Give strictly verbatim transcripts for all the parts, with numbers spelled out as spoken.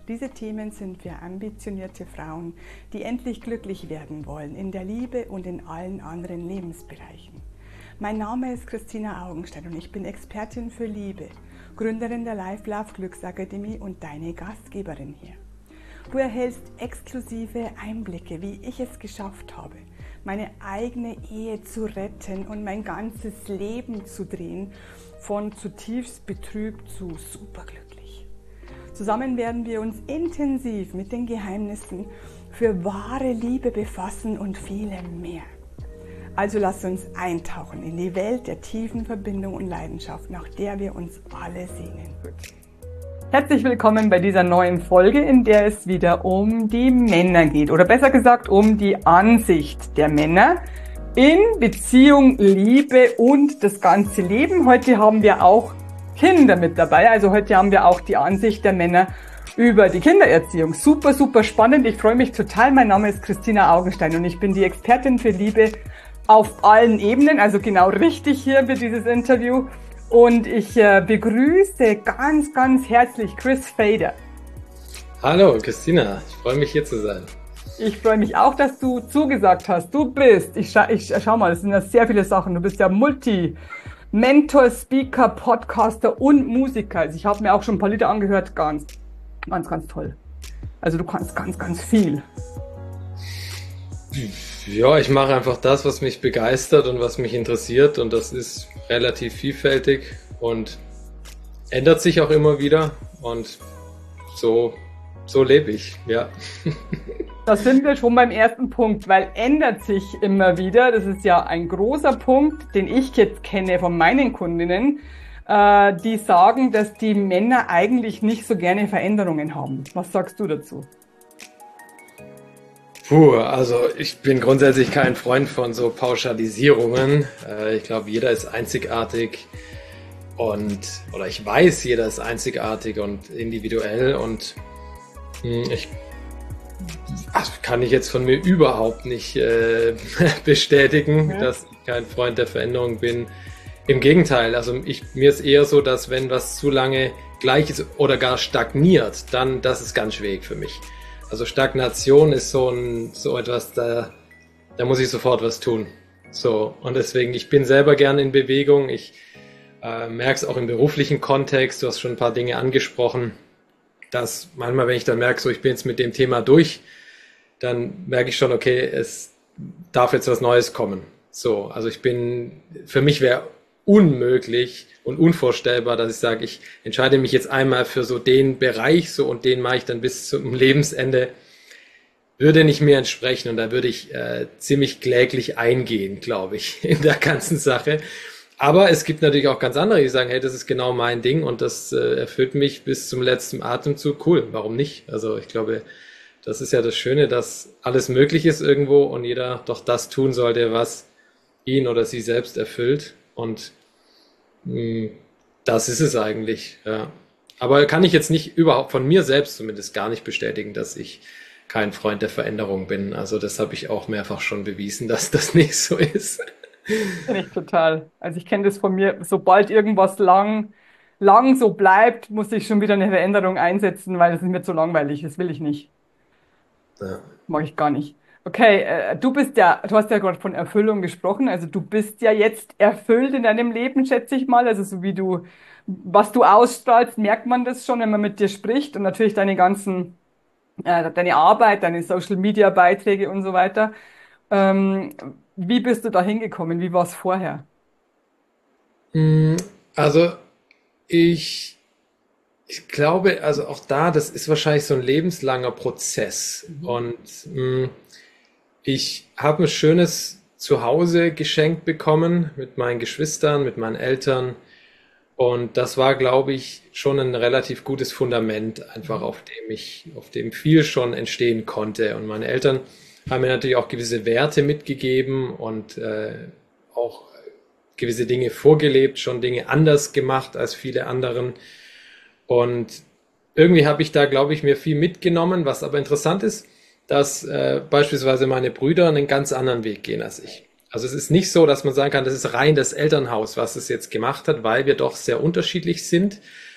Diese Themen sind für ambitionierte Frauen, die endlich glücklich werden wollen in der Liebe und in allen anderen Lebensbereichen. Mein Name ist Christina Augenstein und ich bin Expertin für Liebe, Gründerin der Life Love Glücksakademie und deine Gastgeberin hier. Du erhältst exklusive Einblicke, wie ich es geschafft habe, meine eigene Ehe zu retten und mein ganzes Leben zu drehen, von zutiefst betrübt zu superglücklich. Zusammen werden wir uns intensiv mit den Geheimnissen für wahre Liebe befassen und vielem mehr. Also lass uns eintauchen in die Welt der tiefen Verbindung und Leidenschaft, nach der wir uns alle sehnen. Herzlich willkommen bei dieser neuen Folge, in der es wieder um die Männer geht. Oder besser gesagt, um die Ansicht der Männer in Beziehung, Liebe und das ganze Leben. Heute haben wir auch Kinder mit dabei. Also heute haben wir auch die Ansicht der Männer über die Kindererziehung. Super, super spannend. Ich freue mich total. Mein Name ist Christina Augenstein und ich bin die Expertin für Liebe auf allen Ebenen. Also genau richtig hier für dieses Interview. Und ich äh, begrüße ganz, ganz herzlich Chris Fader. Hallo Christina, ich freue mich hier zu sein. Ich freue mich auch, dass du zugesagt hast. Du bist, ich, scha ich schau mal, das sind ja sehr viele Sachen. Du bist ja Multi-Mentor, Speaker, Podcaster und Musiker. Also ich habe mir auch schon ein paar Lieder angehört. Ganz, ganz, ganz toll. Also du kannst ganz, ganz viel. Ja, ich mache einfach das, was mich begeistert und was mich interessiert, und das ist relativ vielfältig und ändert sich auch immer wieder, und so, so lebe ich, ja. Da sind wir schon beim ersten Punkt, weil ändert sich immer wieder. Das ist ja ein großer Punkt, den ich jetzt kenne von meinen Kundinnen, äh, die sagen, dass die Männer eigentlich nicht so gerne Veränderungen haben. Was sagst du dazu? Puh, also ich bin grundsätzlich kein Freund von so Pauschalisierungen. Ich glaube, jeder ist einzigartig und, oder ich weiß, jeder ist einzigartig und individuell, und ich also kann ich jetzt von mir überhaupt nicht äh, bestätigen, ja, dass ich kein Freund der Veränderung bin. Im Gegenteil, also ich, mir ist eher so, dass wenn was zu lange gleich ist oder gar stagniert, dann das ist ganz schwierig für mich. Also Stagnation ist so ein so etwas, da, da muss ich sofort was tun. So, und deswegen, ich bin selber gerne in Bewegung. Ich äh, merke es auch im beruflichen Kontext. Du hast schon ein paar Dinge angesprochen, dass manchmal, wenn ich dann merke, so ich bin jetzt mit dem Thema durch, dann merke ich schon, okay, es darf jetzt was Neues kommen. So, also ich bin, für mich wäre unmöglich und unvorstellbar, dass ich sage, ich entscheide mich jetzt einmal für so den Bereich so und den mache ich dann bis zum Lebensende, würde nicht mehr entsprechen, und da würde ich äh, ziemlich kläglich eingehen, glaube ich, in der ganzen Sache. Aber es gibt natürlich auch ganz andere, die sagen, hey, das ist genau mein Ding und das äh, erfüllt mich bis zum letzten Atemzug. Cool, warum nicht? Also ich glaube, das ist ja das Schöne, dass alles möglich ist irgendwo und jeder doch das tun sollte, was ihn oder sie selbst erfüllt. Und mh, das ist es eigentlich, ja. Aber kann ich jetzt nicht überhaupt von mir selbst zumindest gar nicht bestätigen, dass ich kein Freund der Veränderung bin. Also das habe ich auch mehrfach schon bewiesen, dass das nicht so ist. Kenn ich total. Also ich kenne das von mir, sobald irgendwas lang, lang so bleibt, muss ich schon wieder eine Veränderung einsetzen, weil das ist mir zu langweilig, das will ich nicht. Ja. Mag ich gar nicht. Okay, äh, du bist ja, du hast ja gerade von Erfüllung gesprochen, also du bist ja jetzt erfüllt in deinem Leben, schätze ich mal, also so wie du, was du ausstrahlst, merkt man das schon, wenn man mit dir spricht, und natürlich deine ganzen, äh, deine Arbeit, deine Social Media Beiträge und so weiter. Ähm, wie bist du da hingekommen? Wie war es vorher? Also ich, ich glaube, also auch da, das ist wahrscheinlich so ein lebenslanger Prozess, Mhm. und mh, ich habe ein schönes Zuhause geschenkt bekommen mit meinen Geschwistern, mit meinen Eltern. Und das war, glaube ich, schon ein relativ gutes Fundament, einfach auf dem ich, auf dem viel schon entstehen konnte. Und meine Eltern haben mir natürlich auch gewisse Werte mitgegeben und äh, auch gewisse Dinge vorgelebt, schon Dinge anders gemacht als viele anderen. Und irgendwie habe ich da, glaube ich, mir viel mitgenommen, was aber interessant ist, dass äh, beispielsweise meine Brüder einen ganz anderen Weg gehen als ich. Also es ist nicht so, dass man sagen kann, das ist rein das Elternhaus, was es jetzt gemacht hat, weil wir doch sehr unterschiedlich sind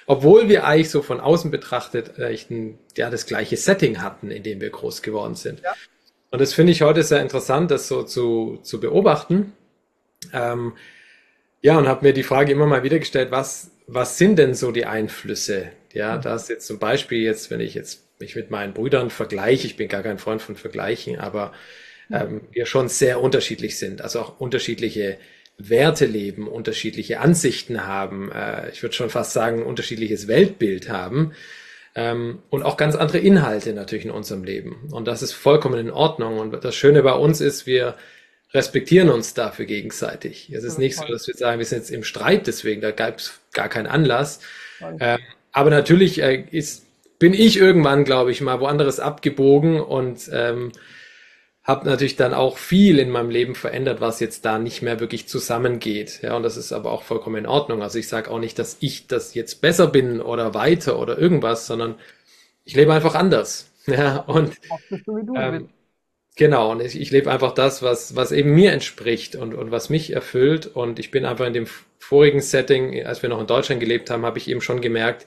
obwohl wir eigentlich so von außen betrachtet echt ein, ja, das gleiche Setting hatten, in dem wir groß geworden sind. Ja. Und das finde ich heute sehr interessant, das so zu, zu beobachten. Ähm, ja, und habe mir die Frage immer mal wieder gestellt, was, was sind denn so die Einflüsse? Ja, das jetzt zum Beispiel jetzt, wenn ich jetzt mich mit meinen Brüdern vergleiche, ich bin gar kein Freund von Vergleichen, aber ähm, wir schon sehr unterschiedlich sind, also auch unterschiedliche Werte leben, unterschiedliche Ansichten haben, äh, ich würde schon fast sagen, ein unterschiedliches Weltbild haben ähm, und auch ganz andere Inhalte natürlich in unserem Leben. Und das ist vollkommen in Ordnung. Und das Schöne bei uns ist, wir respektieren uns dafür gegenseitig. Es ist nicht so, dass wir sagen, wir sind jetzt im Streit deswegen, da gab es gar keinen Anlass. Ähm, aber natürlich äh, ist, bin ich irgendwann, glaube ich, mal woanders abgebogen und ähm, habe natürlich dann auch viel in meinem Leben verändert, was jetzt da nicht mehr wirklich zusammengeht. Ja, und das ist aber auch vollkommen in Ordnung. Also ich sage auch nicht, dass ich das jetzt besser bin oder weiter oder irgendwas, sondern ich lebe einfach anders. Ja, und ähm, genau, und ich, ich lebe einfach das, was, was eben mir entspricht und, und was mich erfüllt. Und ich bin einfach in dem vorigen Setting, als wir noch in Deutschland gelebt haben, habe ich eben schon gemerkt,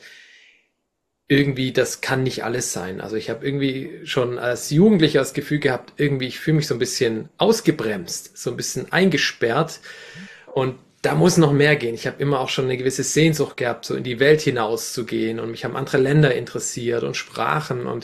irgendwie, das kann nicht alles sein. Also ich habe irgendwie schon als Jugendlicher das Gefühl gehabt, irgendwie, ich fühle mich so ein bisschen ausgebremst, so ein bisschen eingesperrt und da muss noch mehr gehen. Ich habe immer auch schon eine gewisse Sehnsucht gehabt, so in die Welt hinaus zu gehen und mich haben andere Länder interessiert und Sprachen und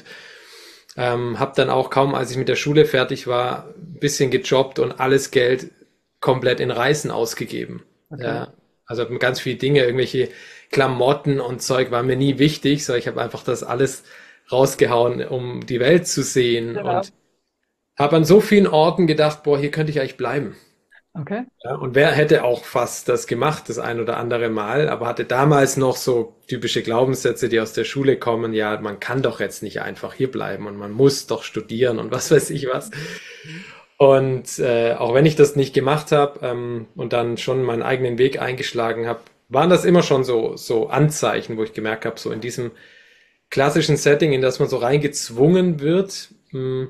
ähm, habe dann auch kaum, als ich mit der Schule fertig war, ein bisschen gejobbt und alles Geld komplett in Reisen ausgegeben. Okay. Ja, also ganz viele Dinge, irgendwelche Klamotten und Zeug war mir nie wichtig, so ich habe einfach das alles rausgehauen, um die Welt zu sehen genau. Und habe an so vielen Orten gedacht, boah, hier könnte ich eigentlich bleiben. Okay. Ja, und wer hätte auch fast das gemacht, das ein oder andere Mal, aber hatte damals noch so typische Glaubenssätze, die aus der Schule kommen, ja, man kann doch jetzt nicht einfach hier bleiben und man muss doch studieren und was weiß ich was. Und äh, auch wenn ich das nicht gemacht habe ähm, und dann schon meinen eigenen Weg eingeschlagen habe, waren das immer schon so, so Anzeichen, wo ich gemerkt habe, so in diesem klassischen Setting, in das man so reingezwungen wird, mh,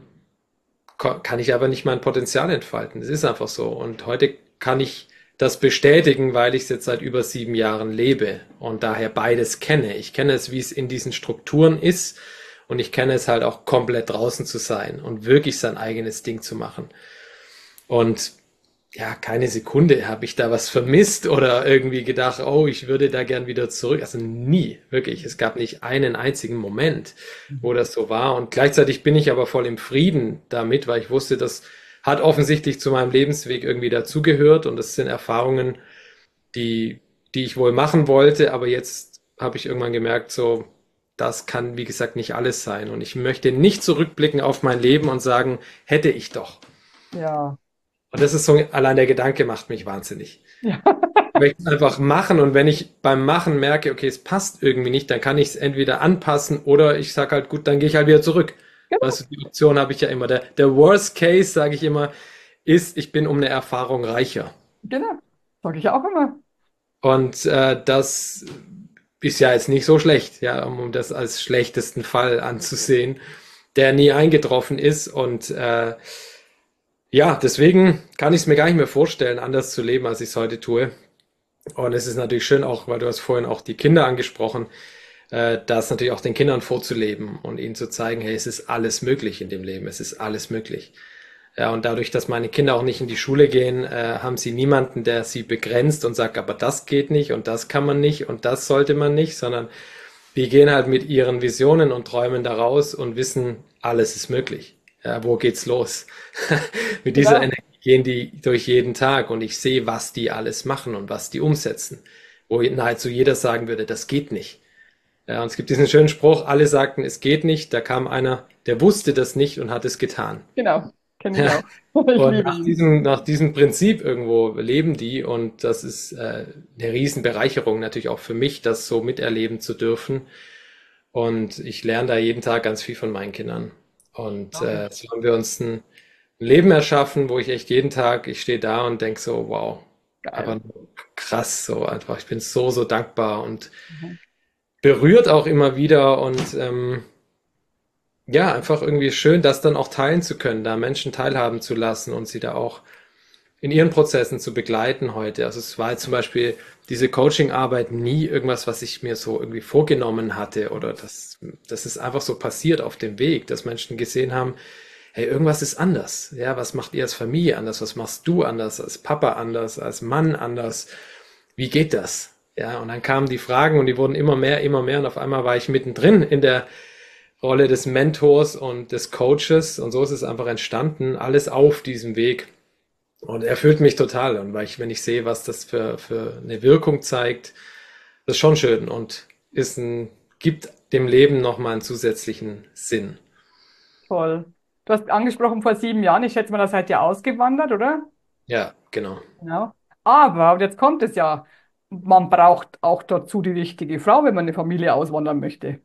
kann ich aber nicht mein Potenzial entfalten. Das ist einfach so. Und heute kann ich das bestätigen, weil ich es jetzt seit über sieben Jahren lebe und daher beides kenne. Ich kenne es, wie es in diesen Strukturen ist und ich kenne es halt auch komplett draußen zu sein und wirklich sein eigenes Ding zu machen. Und ja, keine Sekunde habe ich da was vermisst oder irgendwie gedacht, oh, ich würde da gern wieder zurück. Also nie, wirklich. Es gab nicht einen einzigen Moment, wo das so war. Und gleichzeitig bin ich aber voll im Frieden damit, weil ich wusste, das hat offensichtlich zu meinem Lebensweg irgendwie dazugehört. Und das sind Erfahrungen, die, die ich wohl machen wollte. Aber jetzt habe ich irgendwann gemerkt, so, das kann, wie gesagt, nicht alles sein. Und ich möchte nicht zurückblicken auf mein Leben und sagen, hätte ich doch. Ja. Und das ist so, allein der Gedanke macht mich wahnsinnig. Ja. Ich möchte einfach machen und wenn ich beim Machen merke, okay, es passt irgendwie nicht, dann kann ich es entweder anpassen oder ich sage halt, gut, dann gehe ich halt wieder zurück. Genau. Also die Option habe ich ja immer. Der, der Worst Case, sage ich immer, ist, ich bin um eine Erfahrung reicher. Genau, sage ich auch immer. Und äh, das ist ja jetzt nicht so schlecht, ja, um das als schlechtesten Fall anzusehen, der nie eingetroffen ist und äh, ja, deswegen kann ich es mir gar nicht mehr vorstellen, anders zu leben, als ich es heute tue. Und es ist natürlich schön auch, weil du hast vorhin auch die Kinder angesprochen, äh, das natürlich auch den Kindern vorzuleben und ihnen zu zeigen, hey, es ist alles möglich in dem Leben, es ist alles möglich. Ja, und dadurch, dass meine Kinder auch nicht in die Schule gehen, äh, haben sie niemanden, der sie begrenzt und sagt, aber das geht nicht und das kann man nicht und das sollte man nicht, sondern die gehen halt mit ihren Visionen und Träumen da raus und wissen, alles ist möglich. Ja, wo geht's los? Mit dieser ja. Energie gehen die durch jeden Tag und ich sehe, was die alles machen und was die umsetzen. Wo nahezu jeder sagen würde, das geht nicht. Ja, und es gibt diesen schönen Spruch, alle sagten, es geht nicht. Da kam einer, der wusste das nicht und hat es getan. Genau, kenne ich ja. auch. Ich und nach diesem, nach diesem Prinzip irgendwo leben die und das ist äh, eine Riesenbereicherung natürlich auch für mich, das so miterleben zu dürfen. Und ich lerne da jeden Tag ganz viel von meinen Kindern. Und äh, so haben wir uns ein Leben erschaffen, wo ich echt jeden Tag, ich stehe da und denke so, wow, aber krass, so einfach. Ich bin so, so dankbar und mhm. berührt auch immer wieder und ähm, ja, einfach irgendwie schön, das dann auch teilen zu können, da Menschen teilhaben zu lassen und sie da auch in ihren Prozessen zu begleiten heute. Also es war jetzt zum Beispiel diese Coaching-Arbeit nie irgendwas, was ich mir so irgendwie vorgenommen hatte oder das, das ist einfach so passiert auf dem Weg, dass Menschen gesehen haben, hey, irgendwas ist anders. Ja, was macht ihr als Familie anders? Was machst du anders, als Papa anders, als Mann anders? Wie geht das? Ja, und dann kamen die Fragen und die wurden immer mehr, immer mehr und auf einmal war ich mittendrin in der Rolle des Mentors und des Coaches und so ist es einfach entstanden, alles auf diesem Weg. Und erfüllt mich total. Und weil ich, wenn ich sehe, was das für, für eine Wirkung zeigt, das ist schon schön und ist ein, gibt dem Leben nochmal einen zusätzlichen Sinn. Toll. Du hast angesprochen vor sieben Jahren, ich schätze mal, da seid ihr ausgewandert, oder? Ja, genau. Genau. Aber, und jetzt kommt es ja, man braucht auch dazu die richtige Frau, wenn man eine Familie auswandern möchte.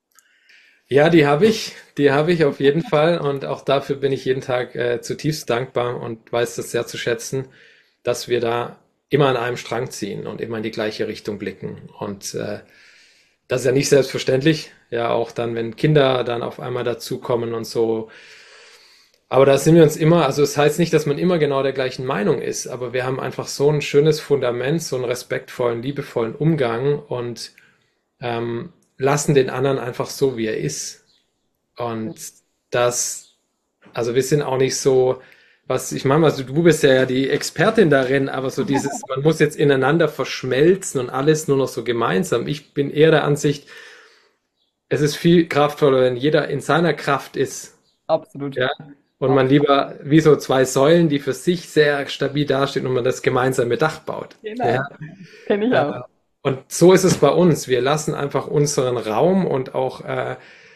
Ja, die habe ich, die habe ich auf jeden Fall. Und auch dafür bin ich jeden Tag äh, zutiefst dankbar und weiß das sehr zu schätzen, dass wir da immer an einem Strang ziehen und immer in die gleiche Richtung blicken. Und äh, das ist ja nicht selbstverständlich. Ja, auch dann, wenn Kinder dann auf einmal dazukommen und so. Aber da sind wir uns immer, also es heißt nicht, dass man immer genau der gleichen Meinung ist, aber wir haben einfach so ein schönes Fundament, so einen respektvollen, liebevollen Umgang und ähm, lassen den anderen einfach so, wie er ist. Und das, also wir sind auch nicht so, was ich meine, also du bist ja die Expertin darin, aber so dieses, man muss jetzt ineinander verschmelzen und alles nur noch so gemeinsam. Ich bin eher der Ansicht, es ist viel kraftvoller, wenn jeder in seiner Kraft ist. Absolut. Ja, und man lieber wie so zwei Säulen, die für sich sehr stabil dastehen und man das gemeinsame Dach baut. Genau. Ja, Kenne ich auch. äh, und so ist es bei uns. Wir lassen einfach unseren Raum und auch, äh,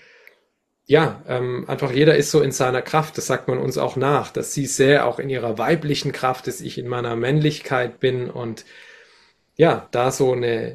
ja, ähm, einfach jeder ist so in seiner Kraft. Das sagt man uns auch nach, dass sie sehr auch in ihrer weiblichen Kraft ist, ich in meiner Männlichkeit bin und ja, da so eine,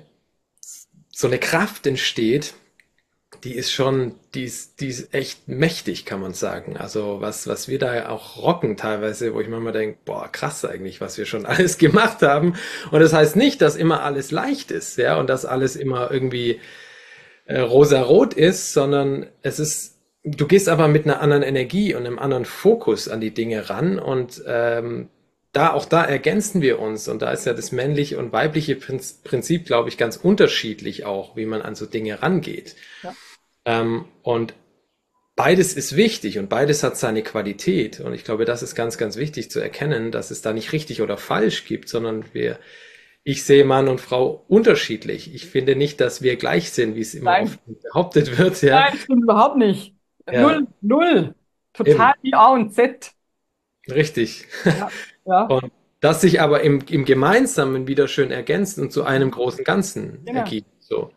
so eine Kraft entsteht, die ist schon, die ist, die ist echt mächtig, kann man sagen. Also was, was wir da auch rocken teilweise, wo ich manchmal denke, boah, krass eigentlich, was wir schon alles gemacht haben. Und das heißt nicht, dass immer alles leicht ist, ja, und dass alles immer irgendwie äh, rosarot ist, sondern es ist, du gehst aber mit einer anderen Energie und einem anderen Fokus an die Dinge ran und ähm, da, auch da ergänzen wir uns und da ist ja das männliche und weibliche Prinz- Prinzip, glaube ich, ganz unterschiedlich auch, wie man an so Dinge rangeht. Ja. Ähm, und beides ist wichtig und beides hat seine Qualität. Und ich glaube, das ist ganz, ganz wichtig zu erkennen, dass es da nicht richtig oder falsch gibt, sondern wir, ich sehe Mann und Frau unterschiedlich. Ich finde nicht, dass wir gleich sind, wie es immer Nein, oft behauptet wird. Ja, nein, stimmt überhaupt nicht. ja, Null, null. Total eben, wie A und Z. richtig. Ja, ja, Und das sich aber im, im Gemeinsamen wieder schön ergänzt und zu einem großen Ganzen genau. ergibt. So.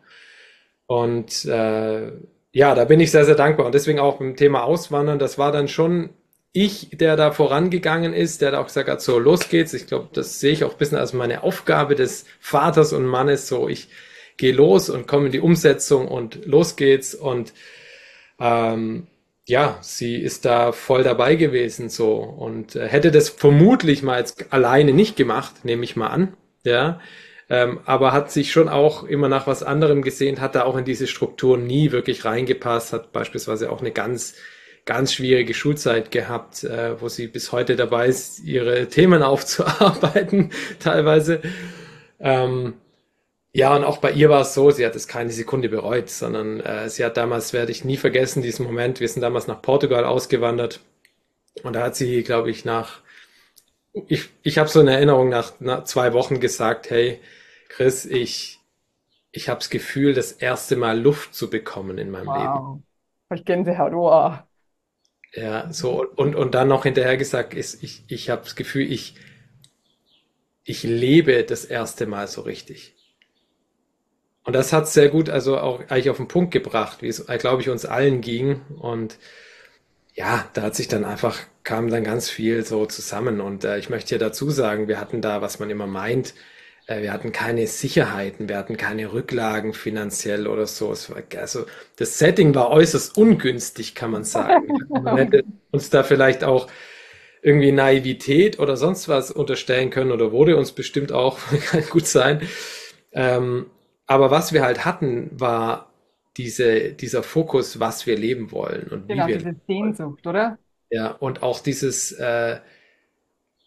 Und äh, ja, da bin ich sehr, sehr dankbar. Und deswegen auch beim Thema Auswandern, das war dann schon ich, der da vorangegangen ist, der da auch gesagt hat, so, los geht's. Ich glaube, das sehe ich auch ein bisschen als meine Aufgabe des Vaters und Mannes, so, ich gehe los und komme in die Umsetzung und los geht's. Und ähm, ja, sie ist da voll dabei gewesen, so, und äh, hätte das vermutlich mal jetzt alleine nicht gemacht, nehme ich mal an, ja. Ähm, aber hat sich schon auch immer nach was anderem gesehnt, hat da auch in diese Strukturen nie wirklich reingepasst, hat beispielsweise auch eine ganz, ganz schwierige Schulzeit gehabt, äh, wo sie bis heute dabei ist, ihre Themen aufzuarbeiten, teilweise. Ähm, ja, und auch bei ihr war es so, sie hat es keine Sekunde bereut, sondern äh, sie hat damals, werde ich nie vergessen, diesen Moment, wir sind damals nach Portugal ausgewandert und da hat sie, glaube ich, nach, ich, ich habe so eine Erinnerung nach, nach zwei Wochen gesagt, hey, Chris, ich, ich habe das Gefühl, das erste Mal Luft zu bekommen in meinem Leben. Wow. Hab ich Gänsehaut. Wow. Ja, so und, und dann noch hinterher gesagt ist, ich, ich habe das Gefühl, ich, ich lebe das erste Mal so richtig. Und das hat sehr gut, also auch eigentlich auf den Punkt gebracht, wie es, glaube ich, uns allen ging. Und ja, da hat sich dann einfach, kam dann ganz viel so zusammen. Und äh, ich möchte hier dazu sagen, wir hatten da, was man immer meint, äh, wir hatten keine Sicherheiten, wir hatten keine Rücklagen finanziell oder so. Es war, also das Setting war äußerst ungünstig, kann man sagen. Man hätte uns da vielleicht auch irgendwie Naivität oder sonst was unterstellen können oder wurde uns bestimmt auch, kann gut sein. Ähm, aber was wir halt hatten, war diese, dieser Fokus, was wir leben wollen und wie Genau, wir diese leben wollen. Sehnsucht, oder? Ja, und auch dieses, äh,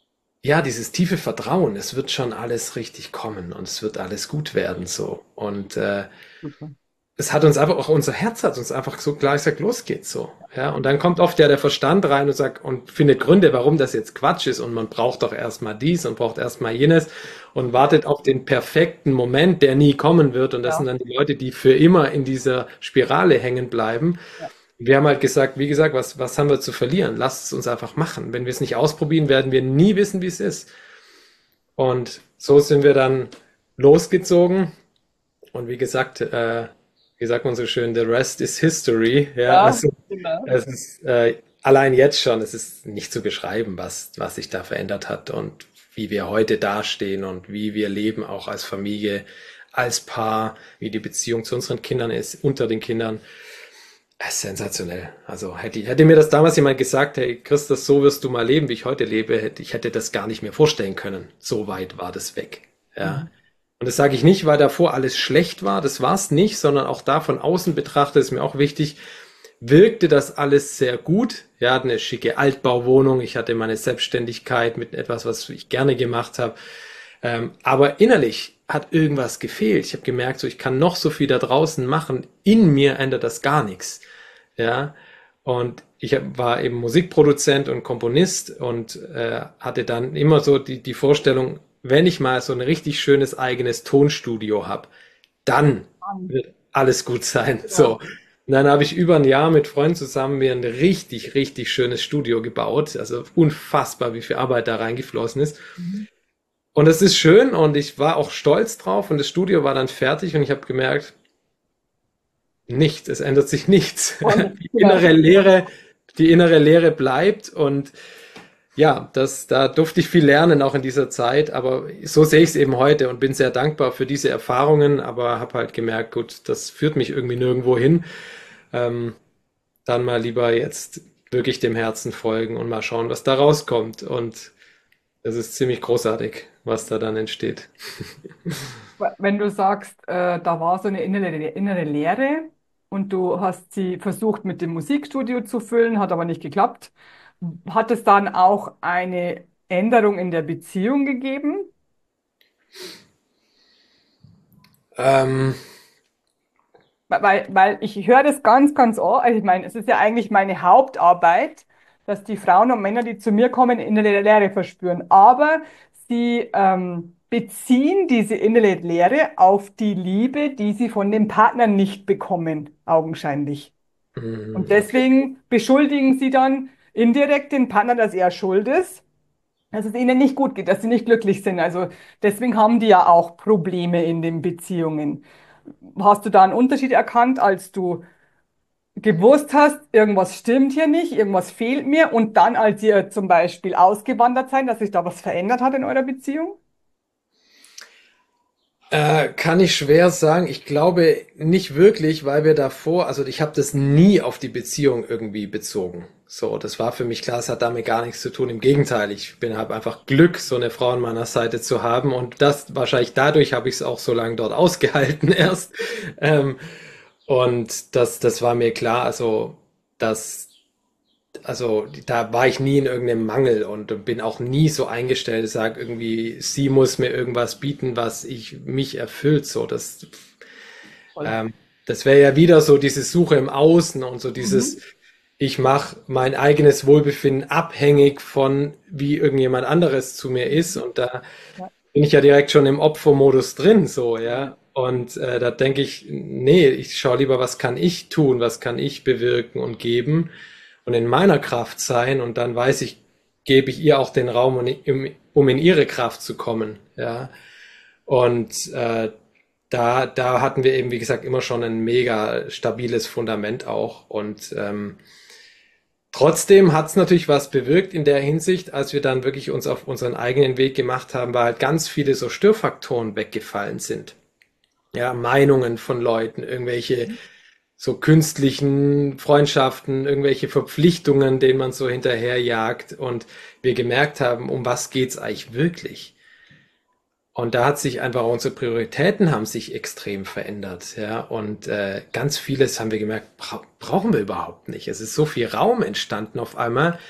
ja, dieses tiefe Vertrauen, es wird schon alles richtig kommen und es wird alles gut werden so. Und äh, Super. es hat uns einfach auch unser Herz hat uns einfach so klar gesagt, los geht's so. Ja, und dann kommt oft ja der Verstand rein und sagt und findet Gründe, warum das jetzt Quatsch ist und man braucht doch erstmal dies und braucht erstmal jenes und wartet auf den perfekten Moment, der nie kommen wird. Und das sind Ja, dann die Leute, die für immer in dieser Spirale hängen bleiben. ja. Wir haben halt gesagt, wie gesagt, was, was haben wir zu verlieren? Lasst es uns einfach machen. Wenn wir es nicht ausprobieren, werden wir nie wissen, wie es ist. Und so sind wir dann losgezogen. Und wie gesagt, äh, wie sagt man so schön, the rest is history. Ja, Ja, also genau. es ist äh, allein jetzt schon, es ist nicht zu beschreiben, was, was sich da verändert hat und wie wir heute dastehen und wie wir leben, auch als Familie, als Paar, wie die Beziehung zu unseren Kindern ist, unter den Kindern. Es ist sensationell. Also hätte, hätte mir das damals jemand gesagt, hey Christus, so wirst du mal leben, wie ich heute lebe, hätte, ich hätte das gar nicht mehr vorstellen können. So weit war das weg. Ja. Mhm. Und das sage ich nicht, weil davor alles schlecht war, das war es nicht, sondern auch da von außen betrachtet ist mir auch wichtig, wirkte das alles sehr gut. Ja, eine schicke Altbauwohnung, ich hatte meine Selbstständigkeit mit etwas, was ich gerne gemacht habe. Ähm, aber innerlich hat irgendwas gefehlt. Ich habe gemerkt, so ich kann noch so viel da draußen machen, in mir ändert das gar nichts. Ja, und ich hab, war eben Musikproduzent und Komponist und äh, hatte dann immer so die, die Vorstellung, wenn ich mal so ein richtig schönes eigenes Tonstudio habe, dann Mann. wird alles gut sein. So. Ja. Und dann habe ich über ein Jahr mit Freunden zusammen mir ein richtig, richtig schönes Studio gebaut. Also unfassbar, wie viel Arbeit da reingeflossen ist. Mhm. Und es ist schön und ich war auch stolz drauf und das Studio war dann fertig und ich habe gemerkt, nichts, es ändert sich nichts. Und, Die genau. innere Leere, die innere Leere bleibt und ja, das, da durfte ich viel lernen, auch in dieser Zeit, aber so sehe ich es eben heute und bin sehr dankbar für diese Erfahrungen, aber habe halt gemerkt, gut, das führt mich irgendwie nirgendwo hin. Ähm, dann mal lieber jetzt wirklich dem Herzen folgen und mal schauen, was da rauskommt. Und es ist ziemlich großartig, was da dann entsteht. Wenn du sagst, äh, da war so eine innere, innere Leere und du hast sie versucht mit dem Musikstudio zu füllen, hat aber nicht geklappt, hat es dann auch eine Änderung in der Beziehung gegeben? Ähm, Weil, weil ich höre das ganz, ganz oft. Also ich meine, es ist ja eigentlich meine Hauptarbeit, dass die Frauen und Männer, die zu mir kommen, innere Leere verspüren. Aber sie ähm, beziehen diese innere Leere auf die Liebe, die sie von dem Partner nicht bekommen, augenscheinlich. Und mm, okay. deswegen beschuldigen sie dann indirekt den Partner, dass er schuld ist, dass es ihnen nicht gut geht, dass sie nicht glücklich sind. Also deswegen haben die ja auch Probleme in den Beziehungen. Hast du da einen Unterschied erkannt, als du gewusst hast, irgendwas stimmt hier nicht, irgendwas fehlt mir und dann, als ihr zum Beispiel ausgewandert seid, dass sich da was verändert hat in eurer Beziehung? Äh, kann ich schwer sagen. Ich glaube nicht wirklich, weil wir davor, also ich habe das nie auf die Beziehung irgendwie bezogen. So, das war für mich klar, es hat damit gar nichts zu tun. Im Gegenteil, ich bin habe einfach Glück, so eine Frau an meiner Seite zu haben und das wahrscheinlich dadurch habe ich es auch so lange dort ausgehalten erst. Ähm, und das, das war mir klar, also dass also da war ich nie in irgendeinem Mangel und bin auch nie so eingestellt, sage irgendwie, sie muss mir irgendwas bieten, was ich mich erfüllt. So, das, Voll. ähm, das wäre ja wieder so diese Suche im Außen und so dieses, Mhm. ich mache mein eigenes Wohlbefinden abhängig von wie irgendjemand anderes zu mir ist und da Ja. bin ich ja direkt schon im Opfermodus drin, so, ja. Und äh, da denke ich, nee, ich schaue lieber, was kann ich tun, was kann ich bewirken und geben und in meiner Kraft sein und dann weiß ich, gebe ich ihr auch den Raum, um in, um in ihre Kraft zu kommen, ja. Und äh, da, da hatten wir eben, wie gesagt, immer schon ein mega stabiles Fundament auch und ähm, trotzdem hat es natürlich was bewirkt in der Hinsicht, als wir dann wirklich uns auf unseren eigenen Weg gemacht haben, weil halt ganz viele so Störfaktoren weggefallen sind. Ja, Meinungen von Leuten, irgendwelche so künstlichen Freundschaften, irgendwelche Verpflichtungen, denen man so hinterherjagt und wir gemerkt haben, um was geht's eigentlich wirklich? Und da hat sich einfach unsere Prioritäten haben sich extrem verändert, ja. Und äh, ganz vieles haben wir gemerkt, bra brauchen wir überhaupt nicht. Es ist so viel Raum entstanden auf einmal,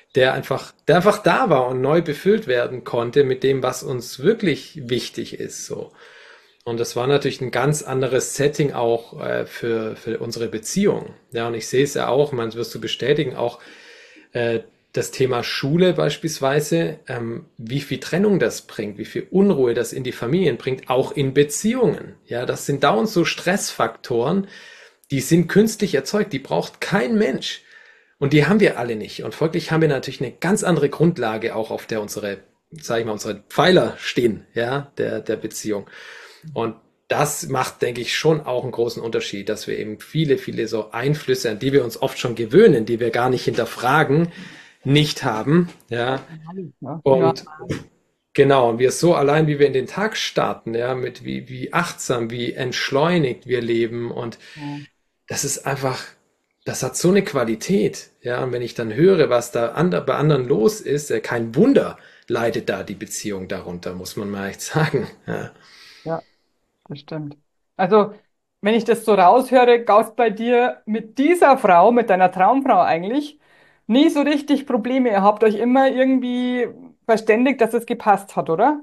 der einfach, der einfach da war und neu befüllt werden konnte mit dem, was uns wirklich wichtig ist, so. Und das war natürlich ein ganz anderes Setting auch äh, für, für unsere Beziehung. Ja, und ich sehe es ja auch, man wirst du bestätigen, auch äh, das Thema Schule beispielsweise, ähm, wie viel Trennung das bringt, wie viel Unruhe das in die Familien bringt, auch in Beziehungen. Ja, das sind dauernd so Stressfaktoren, die sind künstlich erzeugt, die braucht kein Mensch. Und die haben wir alle nicht. Und folglich haben wir natürlich eine ganz andere Grundlage, auch auf der unsere, sage ich mal, unsere Pfeiler stehen, ja, der, der Beziehung. Und das macht, denke ich, schon auch einen großen Unterschied, dass wir eben viele, viele so Einflüsse, an die wir uns oft schon gewöhnen, die wir gar nicht hinterfragen, nicht haben, ja. Ja, ja. Und genau, und wir so allein, wie wir in den Tag starten, ja, mit wie, wie achtsam, wie entschleunigt wir leben. Und das ist einfach, das hat so eine Qualität, ja. Und wenn ich dann höre, was da ander, bei anderen los ist, äh, kein Wunder leidet da die Beziehung darunter, muss man mal echt sagen. Ja. Ja, das stimmt. Also, wenn ich das so raushöre, gab es bei dir mit dieser Frau, mit deiner Traumfrau eigentlich, nie so richtig Probleme. Ihr habt euch immer irgendwie verständigt, dass es gepasst hat, oder?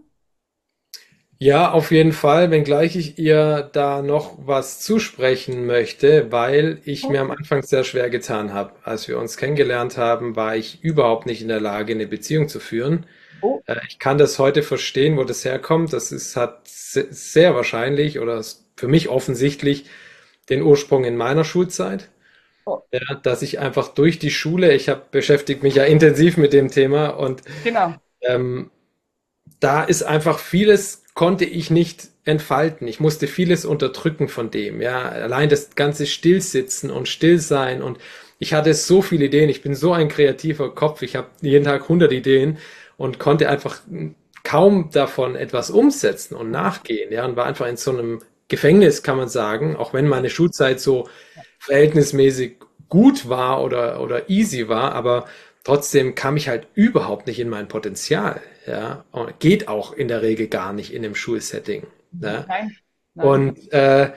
Ja, auf jeden Fall, wenngleich ich ihr da noch was zusprechen möchte, weil ich mir am Anfang sehr schwer getan habe. Als wir uns kennengelernt haben, war ich überhaupt nicht in der Lage, eine Beziehung zu führen. Oh, Äh, Ich kann das heute verstehen, wo das herkommt. Das ist, hat se- sehr wahrscheinlich oder ist für mich offensichtlich den Ursprung in meiner Schulzeit. oh, Ja, dass ich einfach durch die Schule, ich habe beschäftigt mich ja intensiv mit dem Thema und genau. ähm, da ist einfach vieles konnte ich nicht entfalten. Ich musste vieles unterdrücken von dem, ja. Allein das ganze Stillsitzen und Stillsein und ich hatte so viele Ideen. Ich bin so ein kreativer Kopf. Ich habe jeden Tag hundert Ideen und konnte einfach kaum davon etwas umsetzen und nachgehen, ja. Und war einfach in so einem Gefängnis, kann man sagen, auch wenn meine Schulzeit so verhältnismäßig gut war oder, oder easy war, aber trotzdem kam ich halt überhaupt nicht in mein Potenzial, ja, und geht auch in der Regel gar nicht in einem Schulsetting, ne? Nein, nein. Und äh,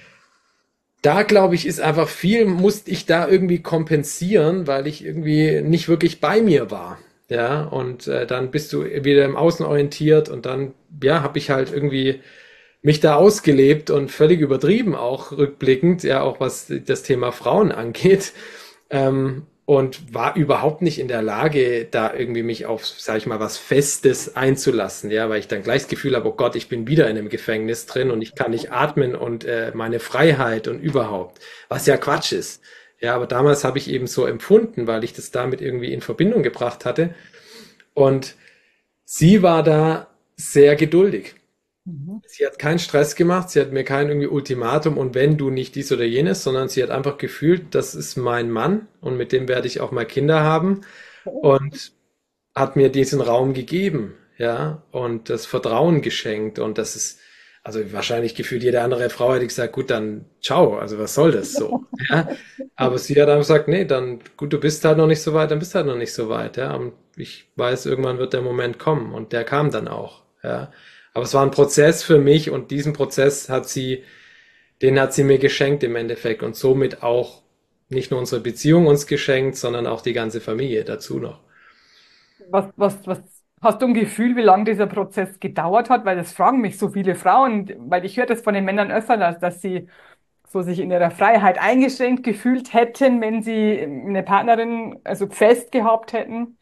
da glaube ich, ist einfach viel, musste ich da irgendwie kompensieren, weil ich irgendwie nicht wirklich bei mir war, ja, und äh, dann bist du wieder im Außen orientiert und dann, ja, habe ich halt irgendwie mich da ausgelebt und völlig übertrieben auch rückblickend, ja, auch was das Thema Frauen angeht, ähm, und war überhaupt nicht in der Lage, da irgendwie mich auf, sag ich mal, was Festes einzulassen, ja, weil ich dann gleich das Gefühl habe, oh Gott, ich bin wieder in einem Gefängnis drin und ich kann nicht atmen und äh, meine Freiheit und überhaupt, was ja Quatsch ist. Ja, aber damals habe ich eben so empfunden, weil ich das damit irgendwie in Verbindung gebracht hatte. Und sie war da sehr geduldig. Mhm. Sie hat keinen Stress gemacht, sie hat mir kein irgendwie Ultimatum und wenn du nicht dies oder jenes, sondern sie hat einfach gefühlt, das ist mein Mann und mit dem werde ich auch mal Kinder haben und hat mir diesen Raum gegeben, ja, und das Vertrauen geschenkt und das ist, also wahrscheinlich gefühlt jede andere Frau hätte gesagt, gut, dann ciao, also was soll das so, ja, aber sie hat einfach gesagt, nee, dann gut, du bist halt noch nicht so weit, dann bist du halt noch nicht so weit, ja, und ich weiß, irgendwann wird der Moment kommen und der kam dann auch, ja. Aber es war ein Prozess für mich und diesen Prozess hat sie, den hat sie mir geschenkt im Endeffekt und somit auch nicht nur unsere Beziehung uns geschenkt, sondern auch die ganze Familie dazu noch. Was, was, was hast du ein Gefühl, wie lange dieser Prozess gedauert hat? Weil das fragen mich so viele Frauen, weil ich höre das von den Männern öfter, dass, dass sie so sich in ihrer Freiheit eingeschränkt gefühlt hätten, wenn sie eine Partnerin also fest gehabt hätten.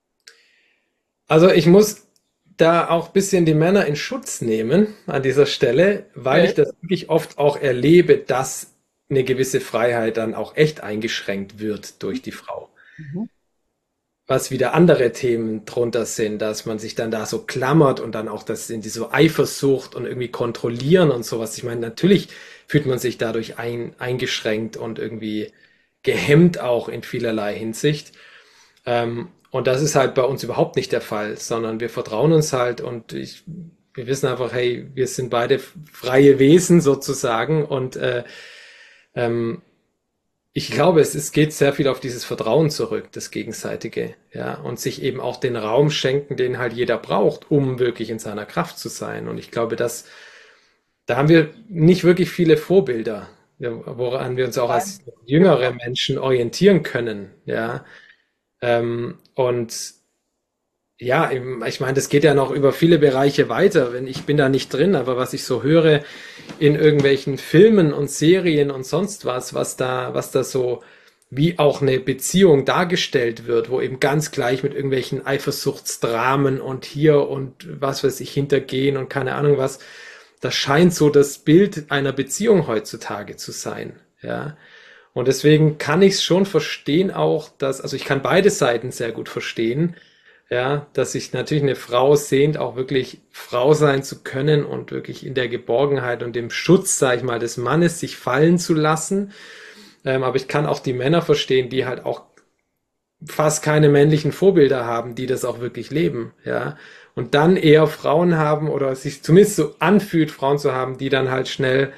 Also ich muss da auch ein bisschen die Männer in Schutz nehmen an dieser Stelle, weil Okay. ich das wirklich oft auch erlebe, dass eine gewisse Freiheit dann auch echt eingeschränkt wird durch die Frau. Mhm. Was wieder andere Themen drunter sind, dass man sich dann da so klammert und dann auch das in diese Eifersucht und irgendwie kontrollieren und sowas. Ich meine, natürlich fühlt man sich dadurch ein, eingeschränkt und irgendwie gehemmt auch in vielerlei Hinsicht. Ähm, und das ist halt bei uns überhaupt nicht der Fall, sondern wir vertrauen uns halt und ich, wir wissen einfach, hey, wir sind beide freie Wesen sozusagen und äh, ähm, ich glaube, es, es geht sehr viel auf dieses Vertrauen zurück, das Gegenseitige, ja, und sich eben auch den Raum schenken, den halt jeder braucht, um wirklich in seiner Kraft zu sein. Und ich glaube, dass da haben wir nicht wirklich viele Vorbilder, ja, woran wir uns auch als Nein. jüngere Menschen orientieren können, ja. Ähm, und ja, ich meine, das geht ja noch über viele Bereiche weiter. Wenn ich bin da nicht drin, aber was ich so höre in irgendwelchen Filmen und Serien und sonst was, was da, was da so wie auch eine Beziehung dargestellt wird, wo eben ganz gleich mit irgendwelchen Eifersuchtsdramen und hier und was weiß ich hintergehen und keine Ahnung was. Das scheint so das Bild einer Beziehung heutzutage zu sein, ja. Und deswegen kann ich es schon verstehen auch, dass, also ich kann beide Seiten sehr gut verstehen, ja, dass sich natürlich eine Frau sehnt, auch wirklich Frau sein zu können und wirklich in der Geborgenheit und dem Schutz, sag ich mal, des Mannes sich fallen zu lassen. Ähm, aber ich kann auch die Männer verstehen, die halt auch fast keine männlichen Vorbilder haben, die das auch wirklich leben, ja. Und dann eher Frauen haben oder sich zumindest so anfühlt, Frauen zu haben, die dann halt schnell,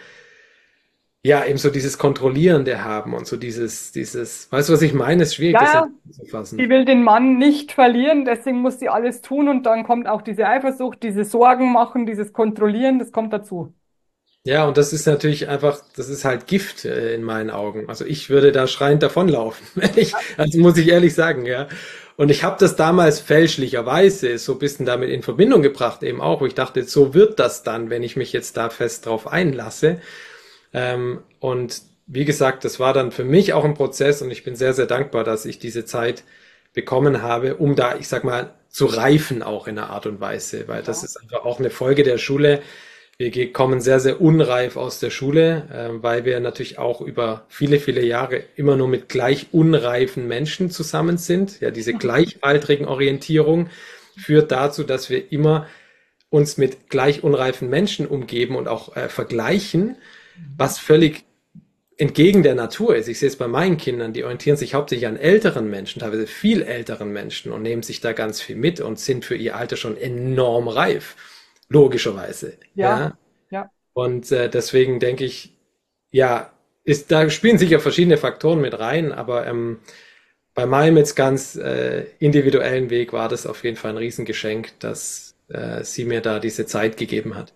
ja, eben so dieses Kontrollierende haben und so dieses, dieses, weißt du, was ich meine? Ist schwierig, Ja, das ja, zu fassen. die will den Mann nicht verlieren, deswegen muss sie alles tun und dann kommt auch diese Eifersucht, diese Sorgen machen, dieses Kontrollieren, das kommt dazu. Ja, und das ist natürlich einfach, das ist halt Gift äh, in meinen Augen. Also ich würde da schreiend davonlaufen, wenn ich, also muss ich ehrlich sagen, ja. Und ich habe das damals fälschlicherweise so ein bisschen damit in Verbindung gebracht, eben auch, wo ich dachte, so wird das dann, wenn ich mich jetzt da fest drauf einlasse. Ähm, und wie gesagt, das war dann für mich auch ein Prozess und ich bin sehr, sehr dankbar, dass ich diese Zeit bekommen habe, um da, ich sag mal, zu reifen auch in einer Art und Weise, weil das Ja. ist einfach auch eine Folge der Schule. Wir ge- kommen sehr, sehr unreif aus der Schule, äh, weil wir natürlich auch über viele, viele Jahre immer nur mit gleich unreifen Menschen zusammen sind. Ja, diese gleichaltrigen Orientierung führt dazu, dass wir immer uns mit gleich unreifen Menschen umgeben und auch äh, vergleichen, was völlig entgegen der Natur ist. Ich sehe es bei meinen Kindern, die orientieren sich hauptsächlich an älteren Menschen, teilweise viel älteren Menschen und nehmen sich da ganz viel mit und sind für ihr Alter schon enorm reif, logischerweise. Ja, Ja, ja. und äh, deswegen denke ich, ja, ist, da spielen sicher verschiedene Faktoren mit rein, aber ähm, bei meinem jetzt ganz äh, individuellen Weg war das auf jeden Fall ein Riesengeschenk, dass äh, sie mir da diese Zeit gegeben hat.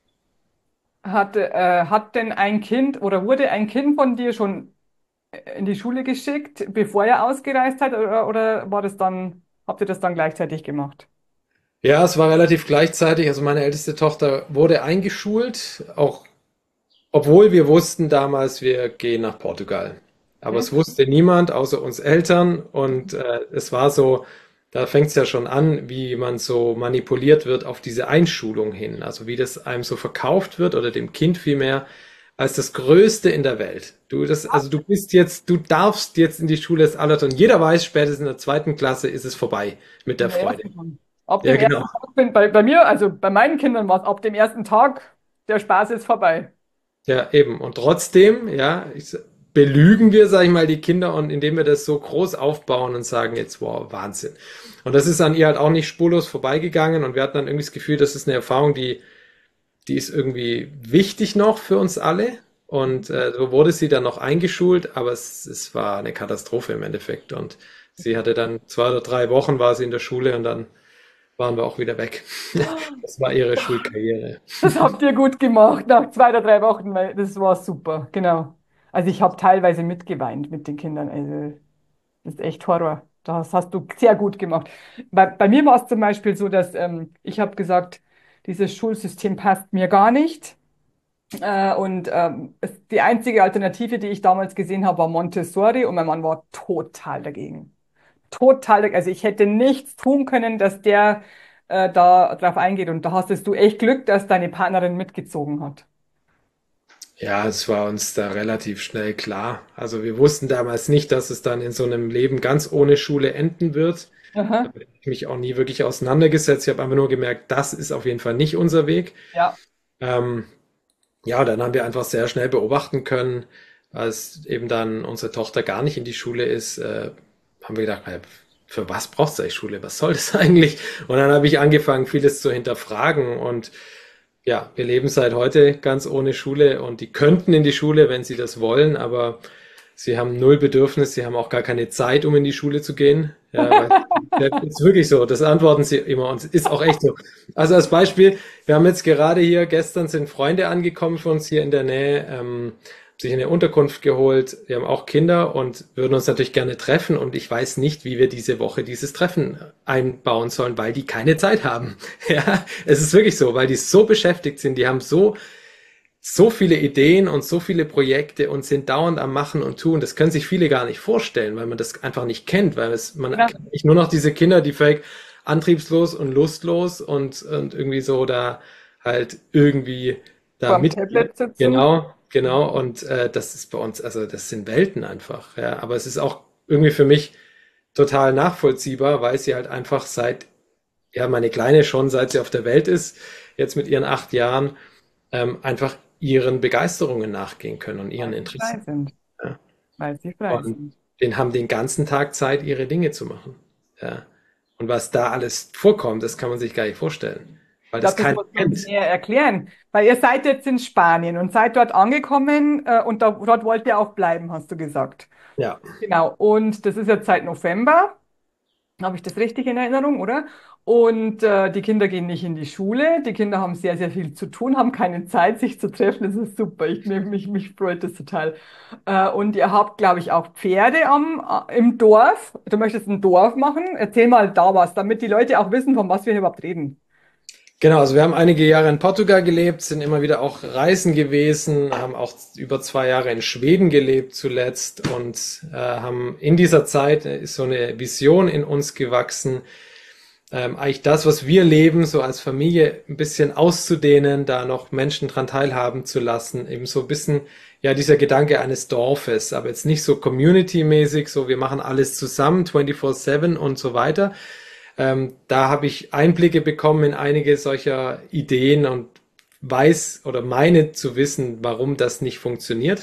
Hat, äh, hat denn ein Kind oder wurde ein Kind von dir schon in die Schule geschickt, bevor er ausgereist hat, oder, oder war das dann, habt ihr das dann gleichzeitig gemacht? Ja, es war relativ gleichzeitig. Also meine älteste Tochter wurde eingeschult, auch obwohl wir wussten damals, wir gehen nach Portugal. Aber Okay. es wusste niemand außer uns Eltern und äh, es war so, da fängt es ja schon an, wie man so manipuliert wird auf diese Einschulung hin. Also wie das einem so verkauft wird oder dem Kind vielmehr als das Größte in der Welt. Du, das, also du bist jetzt, du darfst jetzt in die Schule des Allers und jeder weiß, spätestens in der zweiten Klasse ist es vorbei mit der In der Freude. ersten schon. Ab Ja, dem genau. ersten Tag bin bei, bei mir, also bei meinen Kindern war es ab dem ersten Tag, der Spaß ist vorbei. Ja, eben. Und trotzdem, ja, ich, belügen wir, sag ich mal, die Kinder und indem wir das so groß aufbauen und sagen jetzt, wow, Wahnsinn. Und das ist an ihr halt auch nicht spurlos vorbeigegangen und wir hatten dann irgendwie das Gefühl, das ist eine Erfahrung, die, die ist irgendwie wichtig noch für uns alle. Und äh, so wurde sie dann noch eingeschult, aber es, es war eine Katastrophe im Endeffekt. Und sie hatte dann zwei oder drei Wochen war sie in der Schule und dann waren wir auch wieder weg. Das war ihre Schulkarriere. Das habt ihr gut gemacht nach zwei oder drei Wochen, weil das war super, genau. Also ich habe teilweise mitgeweint mit den Kindern, also das ist echt Horror. Das hast du sehr gut gemacht. Bei, bei mir war es zum Beispiel so, dass ähm, ich habe gesagt, dieses Schulsystem passt mir gar nicht. Äh, und ähm, es, die einzige Alternative, die ich damals gesehen habe, war Montessori und mein Mann war total dagegen. Total, dagegen. Also ich hätte nichts tun können, dass der äh, da drauf eingeht. Und da hast du echt Glück, dass deine Partnerin mitgezogen hat. Ja, es war uns da relativ schnell klar. Also wir wussten damals nicht, dass es dann in so einem Leben ganz ohne Schule enden wird. Aha. Damit habe ich mich auch nie wirklich auseinandergesetzt. Ich habe einfach nur gemerkt, das ist auf jeden Fall nicht unser Weg. Ja. Ähm, ja, dann haben wir einfach sehr schnell beobachten können, als eben dann unsere Tochter gar nicht in die Schule ist, äh, haben wir gedacht, naja, für was braucht es eigentlich Schule? Was soll das eigentlich? Und dann habe ich angefangen, vieles zu hinterfragen und ja, wir leben seit heute ganz ohne Schule und die könnten in die Schule, wenn sie das wollen, aber sie haben null Bedürfnis, sie haben auch gar keine Zeit, um in die Schule zu gehen. Ja, weil das ist wirklich so, das antworten sie immer und es ist auch echt so. Also als Beispiel, wir haben jetzt gerade hier, gestern sind Freunde angekommen für uns hier in der Nähe, ähm, sich eine Unterkunft geholt. Wir haben auch Kinder und würden uns natürlich gerne treffen. Und ich weiß nicht, wie wir diese Woche dieses Treffen einbauen sollen, weil die keine Zeit haben. Ja, es ist wirklich so, weil die so beschäftigt sind. Die haben so, so viele Ideen und so viele Projekte und sind dauernd am Machen und Tun. Das können sich viele gar nicht vorstellen, weil man das einfach nicht kennt, weil es, man Ja. kennt nicht nur noch diese Kinder, die völlig antriebslos und lustlos und, und irgendwie so da halt irgendwie da Vorm mit. Tablet sitzen. Genau, genau. Und äh, das ist bei uns, also das sind Welten einfach. Ja, aber es ist auch irgendwie für mich total nachvollziehbar, weil sie halt einfach seit, ja, meine Kleine schon, seit sie auf der Welt ist, jetzt mit ihren acht Jahren, ähm, einfach ihren Begeisterungen nachgehen können und ihren Weil sie frei Interessen. sind. Ja. Weil sie frei Und sind. den haben den ganzen Tag Zeit, ihre Dinge zu machen. Ja. Und was da alles vorkommt, das kann man sich gar nicht vorstellen, weil Ich das glaube, das keiner muss man kennt. näher erklären. Weil ihr seid jetzt in Spanien und seid dort angekommen äh, und da, dort wollt ihr auch bleiben, hast du gesagt. Ja. Genau. Und das ist jetzt seit November. Habe ich das richtig in Erinnerung, oder? Und äh, die Kinder gehen nicht in die Schule. Die Kinder haben sehr, sehr viel zu tun, haben keine Zeit, sich zu treffen. Das ist super. Ich, mich, mich, mich freut das total. Äh, und ihr habt, glaube ich, auch Pferde am, äh, im Dorf. Du möchtest ein Dorf machen. Erzähl mal da was, damit die Leute auch wissen, von was wir hier überhaupt reden. Genau, also wir haben einige Jahre in Portugal gelebt, sind immer wieder auch reisen gewesen, haben auch über zwei Jahre in Schweden gelebt zuletzt und äh, haben in dieser Zeit äh, ist so eine Vision in uns gewachsen, ähm, eigentlich das, was wir leben, so als Familie ein bisschen auszudehnen, da noch Menschen dran teilhaben zu lassen, eben so ein bisschen, ja, dieser Gedanke eines Dorfes, aber jetzt nicht so community-mäßig, so wir machen alles zusammen, vierundzwanzig sieben und so weiter. Ähm, da habe ich Einblicke bekommen in einige solcher Ideen und weiß oder meine zu wissen, warum das nicht funktioniert.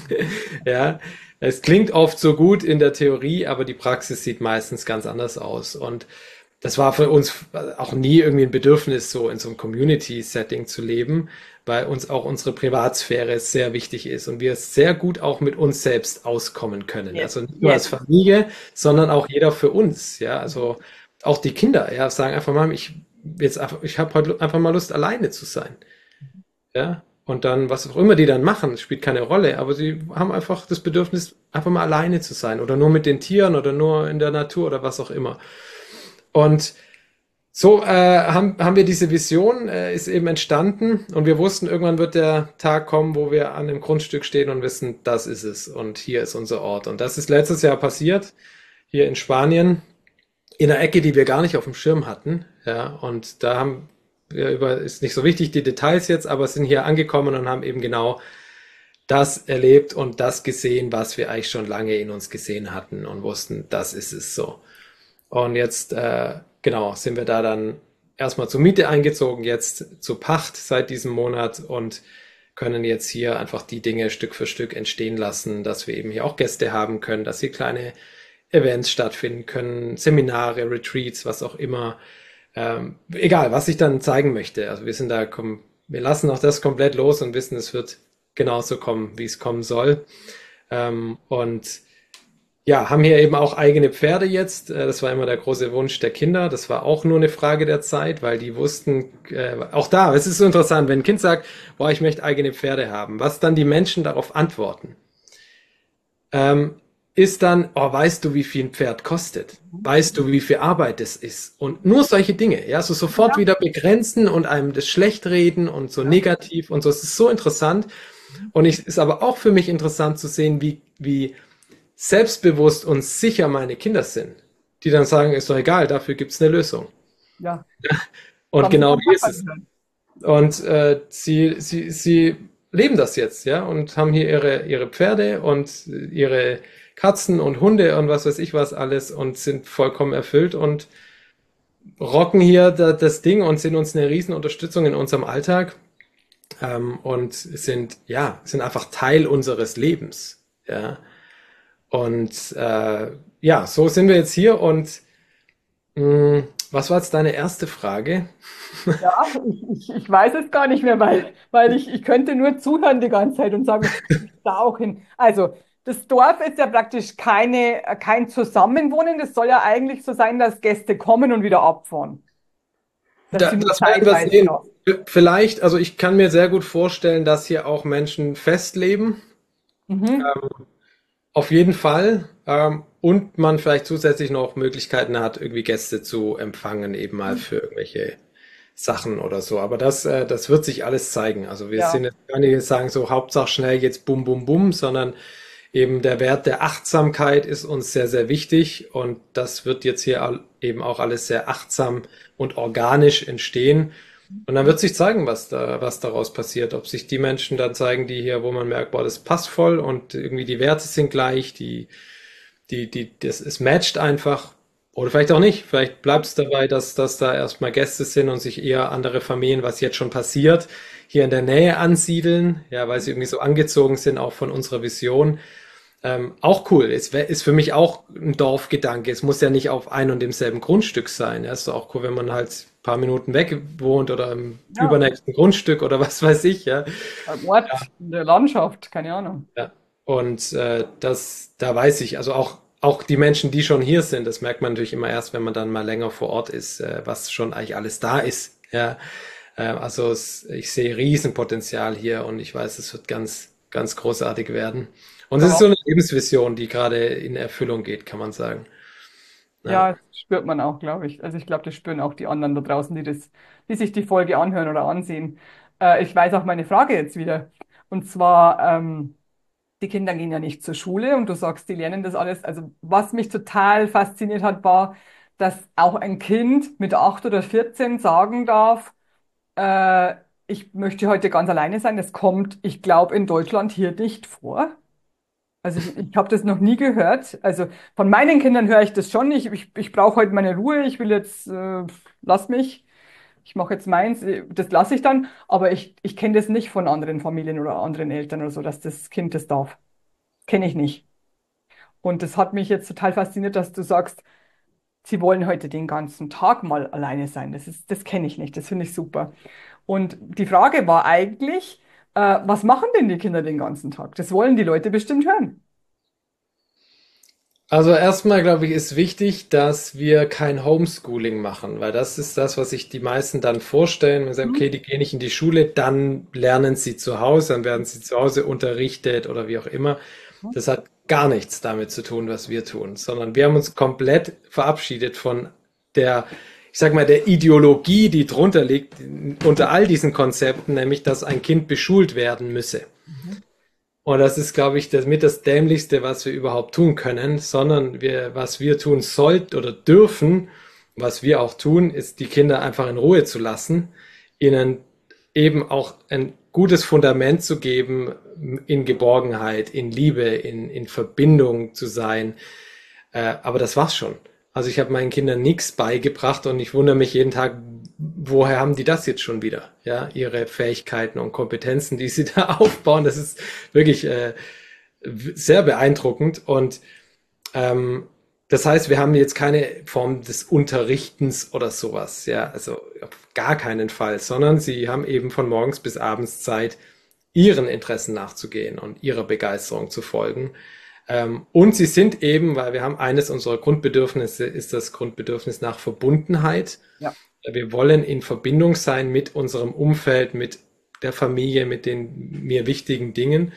Ja, es klingt oft so gut in der Theorie, aber die Praxis sieht meistens ganz anders aus. Und das war für uns auch nie irgendwie ein Bedürfnis, so in so einem Community-Setting zu leben, weil uns auch unsere Privatsphäre sehr wichtig ist und wir es sehr gut auch mit uns selbst auskommen können. Yes. Also nicht nur als Yes. Familie, sondern auch jeder für uns. Ja, also auch die Kinder, ja, sagen einfach mal, ich jetzt einfach, ich habe heute einfach mal Lust, alleine zu sein. Ja, und dann, was auch immer die dann machen, spielt keine Rolle, aber sie haben einfach das Bedürfnis, einfach mal alleine zu sein oder nur mit den Tieren oder nur in der Natur oder was auch immer. Und so äh, haben, haben wir diese Vision, äh, ist eben entstanden und wir wussten, irgendwann wird der Tag kommen, wo wir an einem Grundstück stehen und wissen, das ist es und hier ist unser Ort. Und das ist letztes Jahr passiert, hier in Spanien, in einer Ecke, die wir gar nicht auf dem Schirm hatten. Ja, und da haben wir über, ist nicht so wichtig, die Details jetzt, aber sind hier angekommen und haben eben genau das erlebt und das gesehen, was wir eigentlich schon lange in uns gesehen hatten und wussten, das ist es so. Und jetzt, äh, genau, sind wir da dann erstmal zur Miete eingezogen, jetzt zur Pacht seit diesem Monat und können jetzt hier einfach die Dinge Stück für Stück entstehen lassen, dass wir eben hier auch Gäste haben können, dass hier kleine Events stattfinden können, Seminare, Retreats, was auch immer. Ähm, egal, was ich dann zeigen möchte. Also wir sind da, komm, wir lassen auch das komplett los und wissen, es wird genauso kommen, wie es kommen soll. Ähm, und ja, haben hier eben auch eigene Pferde jetzt. Äh, Das war immer der große Wunsch der Kinder. Das war auch nur eine Frage der Zeit, weil die wussten, äh, auch da, es ist so interessant, wenn ein Kind sagt, boah, ich möchte eigene Pferde haben, was dann die Menschen darauf antworten, ähm, ist dann, oh, weißt du, wie viel ein Pferd kostet? Weißt du, wie viel Arbeit es ist? Und nur solche Dinge, ja, so sofort Ja. wieder begrenzen und einem das schlecht reden und so negativ und so. Es ist so interessant. Und es ist aber auch für mich interessant zu sehen, wie, wie selbstbewusst und sicher meine Kinder sind, die dann sagen, ist doch egal, dafür gibt es eine Lösung. Ja. Und Haben sie genau vom wie ist Papa es. gehört. Und äh, sie, sie, sie leben das jetzt, ja, und haben hier ihre, ihre Pferde und ihre Katzen und Hunde und was weiß ich was alles und sind vollkommen erfüllt und rocken hier da, das Ding und sind uns eine riesen Unterstützung in unserem Alltag ähm, und sind, ja, sind einfach Teil unseres Lebens, ja. Und äh, ja, so sind wir jetzt hier und mh, was war jetzt deine erste Frage? Ja, ich, ich, ich weiß es gar nicht mehr, weil, weil ich, ich könnte nur zuhören die ganze Zeit und sagen, ich muss da auch hin. Also, das Dorf ist ja praktisch keine, kein Zusammenwohnen. Das soll ja eigentlich so sein, dass Gäste kommen und wieder abfahren. Dass Da, sie nur das werden wir zeitweise sehen. da. Vielleicht, also ich kann mir sehr gut vorstellen, dass hier auch Menschen festleben. Mhm. Auf jeden Fall. Ähm, und man vielleicht zusätzlich noch Möglichkeiten hat, irgendwie Gäste zu empfangen, eben mal für irgendwelche Sachen oder so. Aber das, äh, das wird sich alles zeigen. Also wir Ja, sind jetzt gar nicht sagen so Hauptsache schnell jetzt bum bum bum, sondern eben der Wert der Achtsamkeit ist uns sehr, sehr wichtig. Und das wird jetzt hier all- eben auch alles sehr achtsam und organisch entstehen. Und dann wird sich zeigen, was da, was daraus passiert. Ob sich die Menschen dann zeigen, die hier, wo man merkt, boah, das passt voll und irgendwie die Werte sind gleich, die, die, die, das, es matcht einfach. Oder vielleicht auch nicht. Vielleicht bleibt es dabei, dass, dass da erstmal Gäste sind und sich eher andere Familien, was jetzt schon passiert, hier in der Nähe ansiedeln, ja, weil sie irgendwie so angezogen sind, auch von unserer Vision. Ähm, auch cool. Es wär, ist für mich auch ein Dorfgedanke. Es muss ja nicht auf ein und demselben Grundstück sein. Ja, ist doch auch cool, wenn man halt ein paar Minuten weg wohnt oder im ja. übernächsten Grundstück oder was weiß ich, ja. Ein Ort in der Landschaft, keine Ahnung. Ja. Und äh, das, da weiß ich, also auch, auch die Menschen, die schon hier sind, das merkt man natürlich immer erst, wenn man dann mal länger vor Ort ist, äh, was schon eigentlich alles da ist. Ja. Äh, also es, ich sehe Riesenpotenzial hier und ich weiß, es wird ganz, ganz großartig werden. Und es ist so Ja. eine Lebensvision, die gerade in Erfüllung geht, kann man sagen. Ja. Ja, das spürt man auch, glaube ich. Also ich glaube, das spüren auch die anderen da draußen, die das, die sich die Folge anhören oder ansehen. Äh, ich weiß auch meine Frage jetzt wieder. Und zwar, ähm, die Kinder gehen ja nicht zur Schule und du sagst, die lernen das alles. Also was mich total fasziniert hat, war, dass auch ein Kind mit acht oder vierzehn sagen darf, äh, ich möchte heute ganz alleine sein. Das kommt, ich glaube, in Deutschland hier nicht vor. Also ich, ich habe das noch nie gehört. Also von meinen Kindern höre ich das schon. Ich, ich, ich brauche heute meine Ruhe. Ich will jetzt, äh, lass mich. Ich mache jetzt meins. äh, Das lasse ich dann. Aber ich, ich kenne das nicht von anderen Familien oder anderen Eltern oder so, dass das Kind das darf. Kenne ich nicht. Und das hat mich jetzt total fasziniert, dass du sagst, sie wollen heute den ganzen Tag mal alleine sein. Das ist, das kenne ich nicht. Das finde ich super. Und die Frage war eigentlich, äh, was machen denn die Kinder den ganzen Tag? Das wollen die Leute bestimmt hören. Also erstmal, glaube ich, ist wichtig, dass wir kein Homeschooling machen, weil das ist das, was sich die meisten dann vorstellen. Man sagt, Mhm. okay, die gehen nicht in die Schule, dann lernen sie zu Hause, dann werden sie zu Hause unterrichtet oder wie auch immer. Das hat gar nichts damit zu tun, was wir tun, sondern wir haben uns komplett verabschiedet von der, ich sag mal, der Ideologie, die drunter liegt, unter all diesen Konzepten, nämlich, dass ein Kind beschult werden müsse. Mhm. Und das ist, glaube ich, das mit das Dämlichste, was wir überhaupt tun können, sondern wir, was wir tun sollten oder dürfen, was wir auch tun, ist, die Kinder einfach in Ruhe zu lassen, ihnen eben auch ein gutes Fundament zu geben, in Geborgenheit, in Liebe, in, in Verbindung zu sein. Äh, aber das war's schon. Also ich habe meinen Kindern nichts beigebracht und ich wundere mich jeden Tag, woher haben die das jetzt schon wieder? Ja, ihre Fähigkeiten und Kompetenzen, die sie da aufbauen, das ist wirklich äh, sehr beeindruckend. Und ähm, das heißt, wir haben jetzt keine Form des Unterrichtens oder sowas, ja, also auf gar keinen Fall, sondern sie haben eben von morgens bis abends Zeit, ihren Interessen nachzugehen und ihrer Begeisterung zu folgen. Ähm, und sie sind eben, weil wir haben eines unserer Grundbedürfnisse, ist das Grundbedürfnis nach Verbundenheit. Ja. Wir wollen in Verbindung sein mit unserem Umfeld, mit der Familie, mit den mir wichtigen Dingen.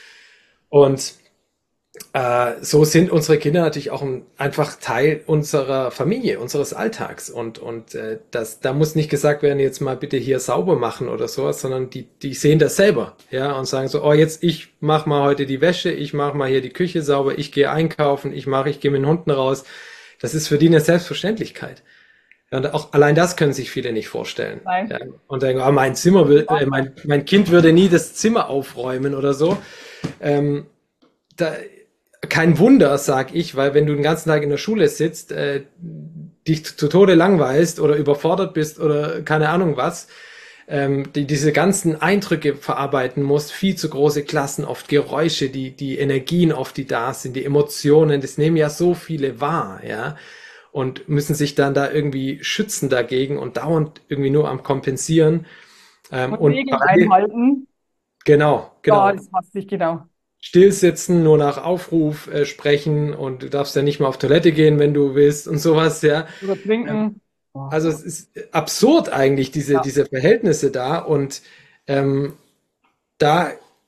Und äh, so sind unsere Kinder natürlich auch ein, einfach Teil unserer Familie, unseres Alltags. Und, und äh, das, da muss nicht gesagt werden, jetzt mal bitte hier sauber machen oder sowas, sondern die, die sehen das selber, ja, und sagen so, oh, jetzt ich mach mal heute die Wäsche, ich mach mal hier die Küche sauber, ich gehe einkaufen, ich mache, ich gehe mit den Hunden raus. Das ist für die eine Selbstverständlichkeit. Ja, und auch allein das können sich viele nicht vorstellen. Ja, Nein. und denken, oh, mein Zimmer will, äh, mein, mein Kind würde nie das Zimmer aufräumen oder so. Ähm, da, kein Wunder, sag ich, weil wenn du den ganzen Tag in der Schule sitzt, äh, dich zu Tode langweilst oder überfordert bist oder keine Ahnung was, ähm, die diese ganzen Eindrücke verarbeiten musst, viel zu große Klassen, oft Geräusche, die, die Energien oft, die da sind, die Emotionen, das nehmen ja so viele wahr, ja, und müssen sich dann da irgendwie schützen dagegen und dauernd irgendwie nur am Kompensieren. Ähm, Und und Regeln parallel, einhalten. genau, Ja, genau. das hasse ich genau. Stillsitzen, nur nach Aufruf äh, sprechen und du darfst ja nicht mal auf Toilette gehen, wenn du willst und sowas, ja. Oder Ähm, trinken. Oh, also es ist absurd eigentlich, diese, ja. diese Verhältnisse da und ähm, da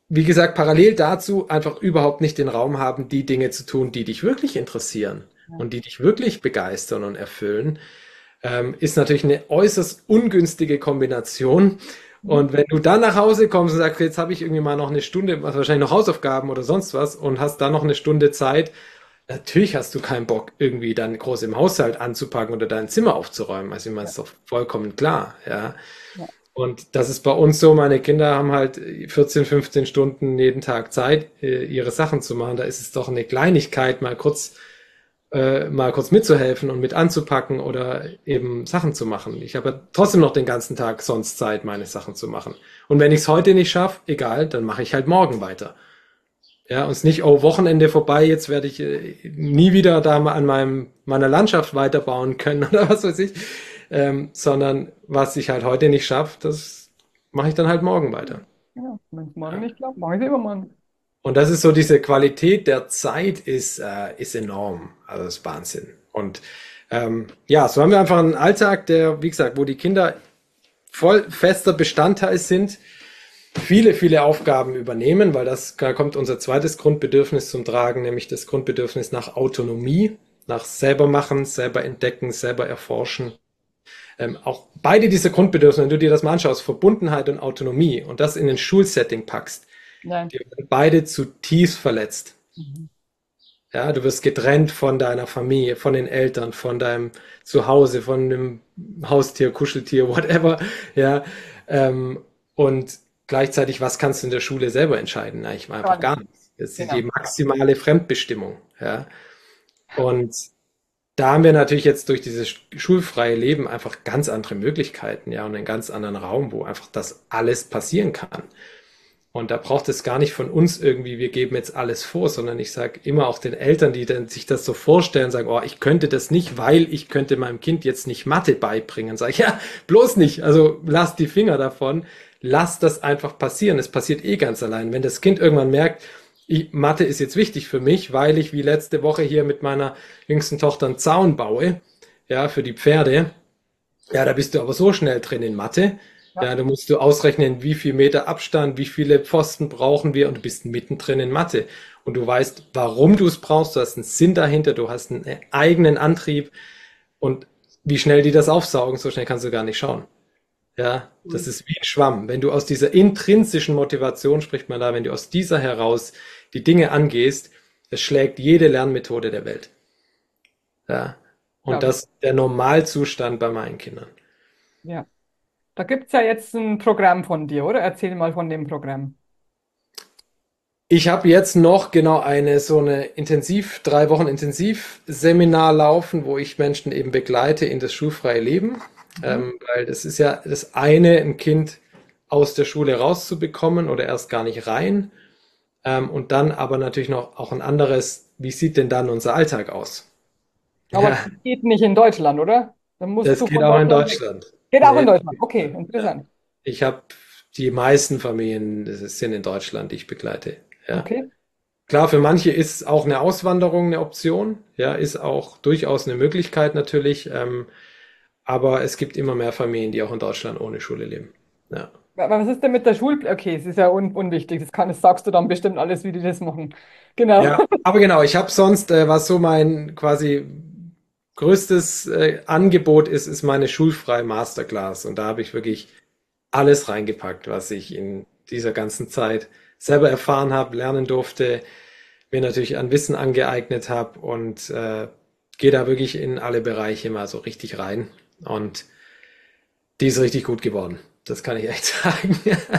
wie gesagt, parallel dazu einfach überhaupt nicht den Raum haben, die Dinge zu tun, die dich wirklich interessieren und die dich wirklich begeistern und erfüllen, ähm, ist natürlich eine äußerst ungünstige Kombination. Und wenn du dann nach Hause kommst und sagst, jetzt habe ich irgendwie mal noch eine Stunde, was wahrscheinlich noch Hausaufgaben oder sonst was und hast dann noch eine Stunde Zeit, natürlich hast du keinen Bock, irgendwie dann groß im Haushalt anzupacken oder dein Zimmer aufzuräumen. Also ich meine, ist doch vollkommen klar, ja. Ja. Und das ist bei uns so, meine Kinder haben halt vierzehn, fünfzehn Stunden jeden Tag Zeit, äh, ihre Sachen zu machen. Da ist es doch eine Kleinigkeit, mal kurz, äh, mal kurz mitzuhelfen und mit anzupacken oder eben Sachen zu machen. Ich habe ja trotzdem noch den ganzen Tag sonst Zeit, meine Sachen zu machen. Und wenn ich es heute nicht schaffe, egal, dann mache ich halt morgen weiter. Ja, und es nicht, oh, Wochenende vorbei, jetzt werde ich äh, nie wieder da mal an meinem, meiner Landschaft weiterbauen können oder was weiß ich, ähm, sondern was ich halt heute nicht schaffe, das mache ich dann halt morgen weiter. Ja, wenn es morgen Ja. nicht klappt, mache ich es übermorgen. Und das ist so, diese Qualität der Zeit ist, äh, ist enorm. Also das ist Wahnsinn. Und ähm, ja, so haben wir einfach einen Alltag, der, wie gesagt, wo die Kinder voll fester Bestandteil sind, viele, viele Aufgaben übernehmen, weil das, da kommt unser zweites Grundbedürfnis zum Tragen, nämlich das Grundbedürfnis nach Autonomie, nach selber machen, selber entdecken, selber erforschen. Ähm, auch beide diese Grundbedürfnisse, wenn du dir das mal anschaust, Verbundenheit und Autonomie und das in ein Schulsetting packst, Ja. die werden beide zutiefst verletzt. Mhm. Ja, du wirst getrennt von deiner Familie, von den Eltern, von deinem Zuhause, von dem Haustier, Kuscheltier, whatever. Ja, ähm, und gleichzeitig, was kannst du in der Schule selber entscheiden? Na, ich mache einfach gar nichts. Das ist Genau. die maximale Fremdbestimmung. Ja, und da haben wir natürlich jetzt durch dieses schulfreie Leben einfach ganz andere Möglichkeiten, ja, und einen ganz anderen Raum, wo einfach das alles passieren kann. Und da braucht es gar nicht von uns irgendwie, wir geben jetzt alles vor, sondern ich sage immer auch den Eltern, die dann sich das so vorstellen, sagen, oh, ich könnte das nicht, weil ich könnte meinem Kind jetzt nicht Mathe beibringen. Sage ich, ja, bloß nicht. Also lass die Finger davon, lass das einfach passieren. Es passiert eh ganz allein. Wenn das Kind irgendwann merkt, ich, Mathe ist jetzt wichtig für mich, weil ich wie letzte Woche hier mit meiner jüngsten Tochter einen Zaun baue, ja, für die Pferde. Ja, da bist du aber so schnell drin in Mathe. Ja, da musst du ausrechnen, wie viel Meter Abstand, wie viele Pfosten brauchen wir und du bist mittendrin in Mathe. Und du weißt, warum du es brauchst, du hast einen Sinn dahinter, du hast einen eigenen Antrieb und wie schnell die das aufsaugen, so schnell kannst du gar nicht schauen. Ja, das ist wie ein Schwamm. Wenn du aus dieser intrinsischen Motivation, spricht man da, wenn du aus dieser heraus die Dinge angehst, es schlägt jede Lernmethode der Welt. Ja, und Ja. das ist der Normalzustand bei meinen Kindern. Ja. Da gibt es ja jetzt ein Programm von dir, oder? Erzähl mal von dem Programm. Ich habe jetzt noch genau eine so eine Intensiv, drei Wochen Intensivseminar laufen, wo ich Menschen eben begleite in das schulfreie Leben. Ähm, weil das ist ja das eine, ein Kind aus der Schule rauszubekommen oder erst gar nicht rein. Ähm, und dann aber natürlich noch auch ein anderes, wie sieht denn dann unser Alltag aus? Aber Ja, das geht nicht in Deutschland, oder? Dann musst das du geht von auch in Deutschland weg. Deutschland. Geht auch in Nee, Deutschland. Okay, interessant. ich habe die meisten Familien, das sind in Deutschland, die ich begleite. Ja. Okay. Klar, für manche ist auch eine Auswanderung eine Option, ja, ist auch durchaus eine Möglichkeit natürlich, ähm, aber es gibt immer mehr Familien, die auch in Deutschland ohne Schule leben. Ja, Aber was ist denn mit der Schul... Okay, es ist ja un unwichtig. Das kann, das sagst du dann bestimmt alles, wie die das machen. Genau. ja, aber genau, ich habe sonst, äh, was so mein quasi größtes äh, Angebot ist, ist meine schulfreie Masterclass und da habe ich wirklich alles reingepackt, was ich in dieser ganzen Zeit selber erfahren habe, lernen durfte, mir natürlich an Wissen angeeignet habe und äh, gehe da wirklich in alle Bereiche mal so richtig rein. Und die ist richtig gut geworden. Das kann ich echt sagen.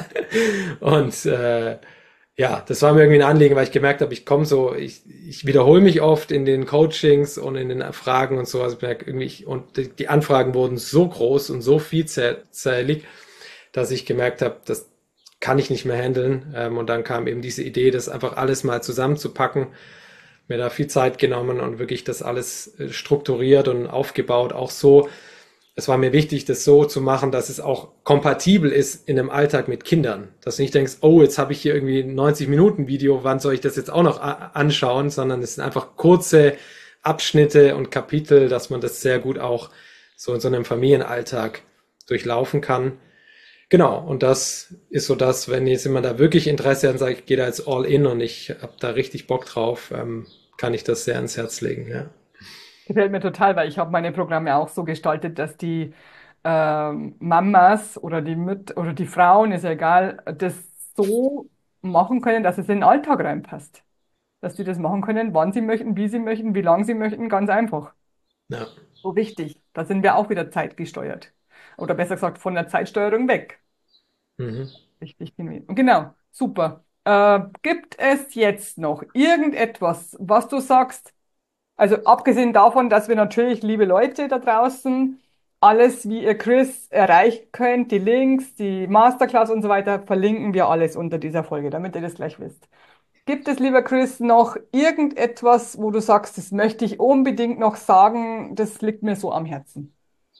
Und äh, ja, das war mir irgendwie ein Anliegen, weil ich gemerkt habe, ich komme so, ich, ich wiederhole mich oft in den Coachings und in den Fragen und so. Also ich merke irgendwie, ich- und die, die Anfragen wurden so groß und so vielzählig, dass ich gemerkt habe, das kann ich nicht mehr handeln. Ähm, und dann kam eben diese Idee, das einfach alles mal zusammenzupacken. Mir da viel Zeit genommen und wirklich das alles äh, strukturiert und aufgebaut. Auch so, es war mir wichtig, das so zu machen, dass es auch kompatibel ist in einem Alltag mit Kindern. Dass du nicht denkst, oh, jetzt habe ich hier irgendwie ein neunzig Minuten Video, wann soll ich das jetzt auch noch a- anschauen? Sondern es sind einfach kurze Abschnitte und Kapitel, dass man das sehr gut auch so in so einem Familienalltag durchlaufen kann. Genau, und das ist so das, wenn jetzt jemand da wirklich Interesse hat und sagt, ich gehe da jetzt all in und ich habe da richtig Bock drauf, ähm, kann ich das sehr ans Herz legen, ja. Gefällt mir total, weil ich habe meine Programme auch so gestaltet, dass die ähm, Mamas oder die Müt oder die Frauen, ist ja egal, das so machen können, dass es in den Alltag reinpasst. Dass sie das machen können, wann sie möchten, wie sie möchten, wie lange sie möchten, ganz einfach. Ja. So wichtig. Da sind wir auch wieder zeitgesteuert. Oder besser gesagt, von der Zeitsteuerung weg. Mhm. Richtig, genau, super. Äh, gibt es jetzt noch irgendetwas, was du sagst? Also abgesehen davon, dass wir natürlich, liebe Leute da draußen, alles, wie ihr Chris erreichen könnt, die Links, die Masterclass und so weiter, verlinken wir alles unter dieser Folge, damit ihr das gleich wisst. Gibt es, lieber Chris, noch irgendetwas, wo du sagst, das möchte ich unbedingt noch sagen, das liegt mir so am Herzen?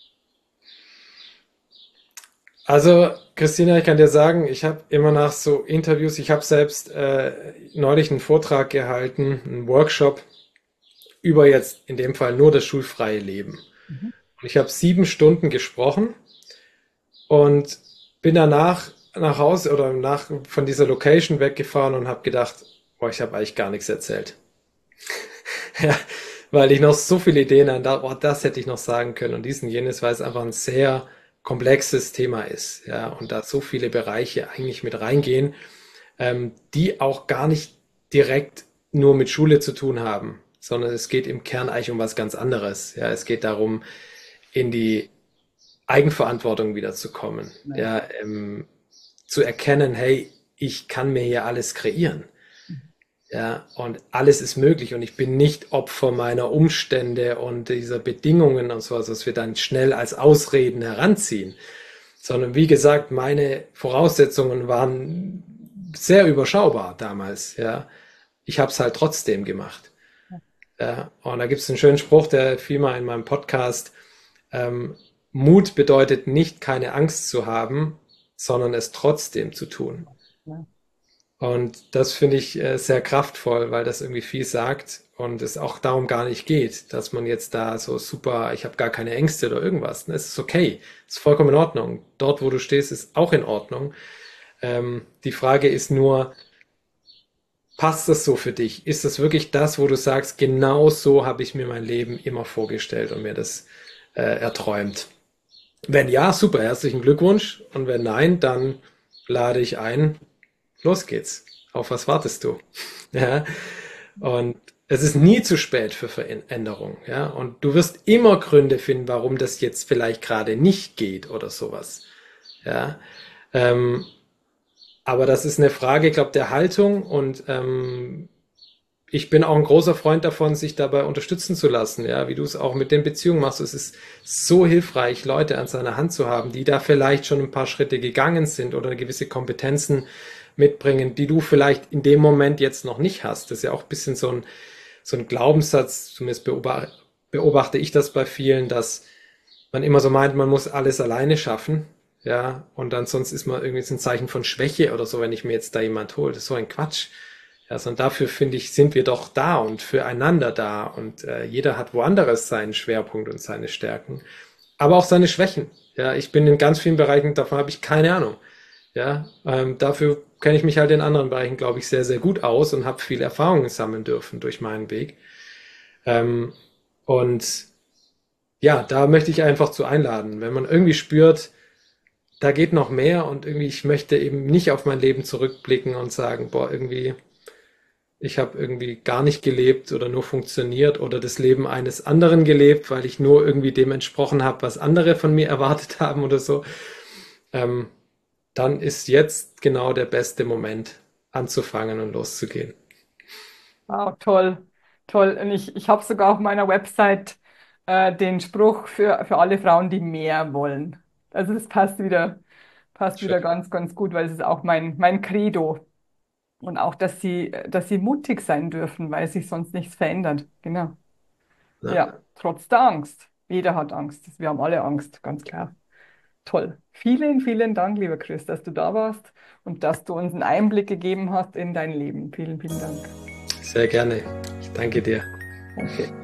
Also, Christina, ich kann dir sagen, ich habe immer nach so Interviews, ich habe selbst äh, neulich einen Vortrag gehalten, einen Workshop über jetzt in dem Fall nur das schulfreie Leben. Mhm. Und ich habe sieben Stunden gesprochen und bin danach nach Hause oder nach von dieser Location weggefahren und habe gedacht, boah, ich habe eigentlich gar nichts erzählt. Ja, weil ich noch so viele Ideen an, da, oh, das hätte ich noch sagen können und dies und jenes, weil es einfach ein sehr komplexes Thema ist, ja, und da so viele Bereiche eigentlich mit reingehen, ähm, die auch gar nicht direkt nur mit Schule zu tun haben, sondern es geht im Kern eigentlich um was ganz anderes. Ja, es geht darum, in die Eigenverantwortung wiederzukommen, Ja. ja, ähm, zu erkennen, hey, ich kann mir hier alles kreieren. Ja, und alles ist möglich und ich bin nicht Opfer meiner Umstände und dieser Bedingungen und sowas, was wir dann schnell als Ausreden heranziehen, sondern wie gesagt, meine Voraussetzungen waren sehr überschaubar damals, ja. Ich habe es halt trotzdem gemacht. Ja, und da gibt es einen schönen Spruch, der fiel mal in meinem Podcast. Ähm, Mut bedeutet nicht, keine Angst zu haben, sondern es trotzdem zu tun. Ja. Und das finde ich äh, sehr kraftvoll, weil das irgendwie viel sagt und es auch darum gar nicht geht, dass man jetzt da so super, ich habe gar keine Ängste oder irgendwas. Es ist okay, es ist vollkommen in Ordnung. Dort, wo du stehst, ist auch in Ordnung. Ähm, die Frage ist nur, passt das so für dich? Ist das wirklich das, wo du sagst, genau so habe ich mir mein Leben immer vorgestellt und mir das äh, erträumt? Wenn ja, super, herzlichen Glückwunsch. Und wenn nein, dann lade ich ein, los geht's. Auf was wartest du? Ja. Und es ist nie zu spät für Veränderung. Ja. Und du wirst immer Gründe finden, warum das jetzt vielleicht gerade nicht geht oder sowas. Ja. Ähm, aber das ist eine Frage, ich glaube, der Haltung und ähm, ich bin auch ein großer Freund davon, sich dabei unterstützen zu lassen, ja, wie du es auch mit den Beziehungen machst. Es ist so hilfreich, Leute an seiner Hand zu haben, die da vielleicht schon ein paar Schritte gegangen sind oder gewisse Kompetenzen mitbringen, die du vielleicht in dem Moment jetzt noch nicht hast. Das ist ja auch ein bisschen so ein, so ein Glaubenssatz, zumindest beobachte, beobachte ich das bei vielen, dass man immer so meint, man muss alles alleine schaffen, ja, und dann sonst ist man irgendwie so ein Zeichen von Schwäche oder so, wenn ich mir jetzt da jemand hole. Das ist so ein Quatsch. Ja, sondern dafür, finde ich, sind wir doch da und füreinander da und äh, jeder hat woanders seinen Schwerpunkt und seine Stärken, aber auch seine Schwächen. Ja, ich bin in ganz vielen Bereichen, davon habe ich keine Ahnung. Ja, ähm, dafür kenne ich mich halt in anderen Bereichen, glaube ich, sehr, sehr gut aus und habe viel Erfahrung sammeln dürfen durch meinen Weg. Ähm, und ja, da möchte ich einfach zu einladen, wenn man irgendwie spürt, da geht noch mehr und irgendwie, ich möchte eben nicht auf mein Leben zurückblicken und sagen, boah, irgendwie, ich habe irgendwie gar nicht gelebt oder nur funktioniert oder das Leben eines anderen gelebt, weil ich nur irgendwie dem entsprochen habe, was andere von mir erwartet haben oder so. Ähm, dann ist jetzt genau der beste Moment anzufangen und loszugehen. Wow, toll, toll. Und ich, ich habe sogar auf meiner Website äh, den Spruch für, für alle Frauen, die mehr wollen. Also das passt wieder, passt Schön. wieder ganz, ganz gut, weil es ist auch mein, mein Credo. Und auch, dass sie, dass sie mutig sein dürfen, weil sich sonst nichts verändert. Genau. Ja, Ja, trotz der Angst. Jeder hat Angst. Wir haben alle Angst, ganz klar. Toll. Vielen, vielen Dank, lieber Chris, dass du da warst und dass du uns einen Einblick gegeben hast in dein Leben. Vielen, vielen Dank. sehr gerne. Ich danke dir. Danke.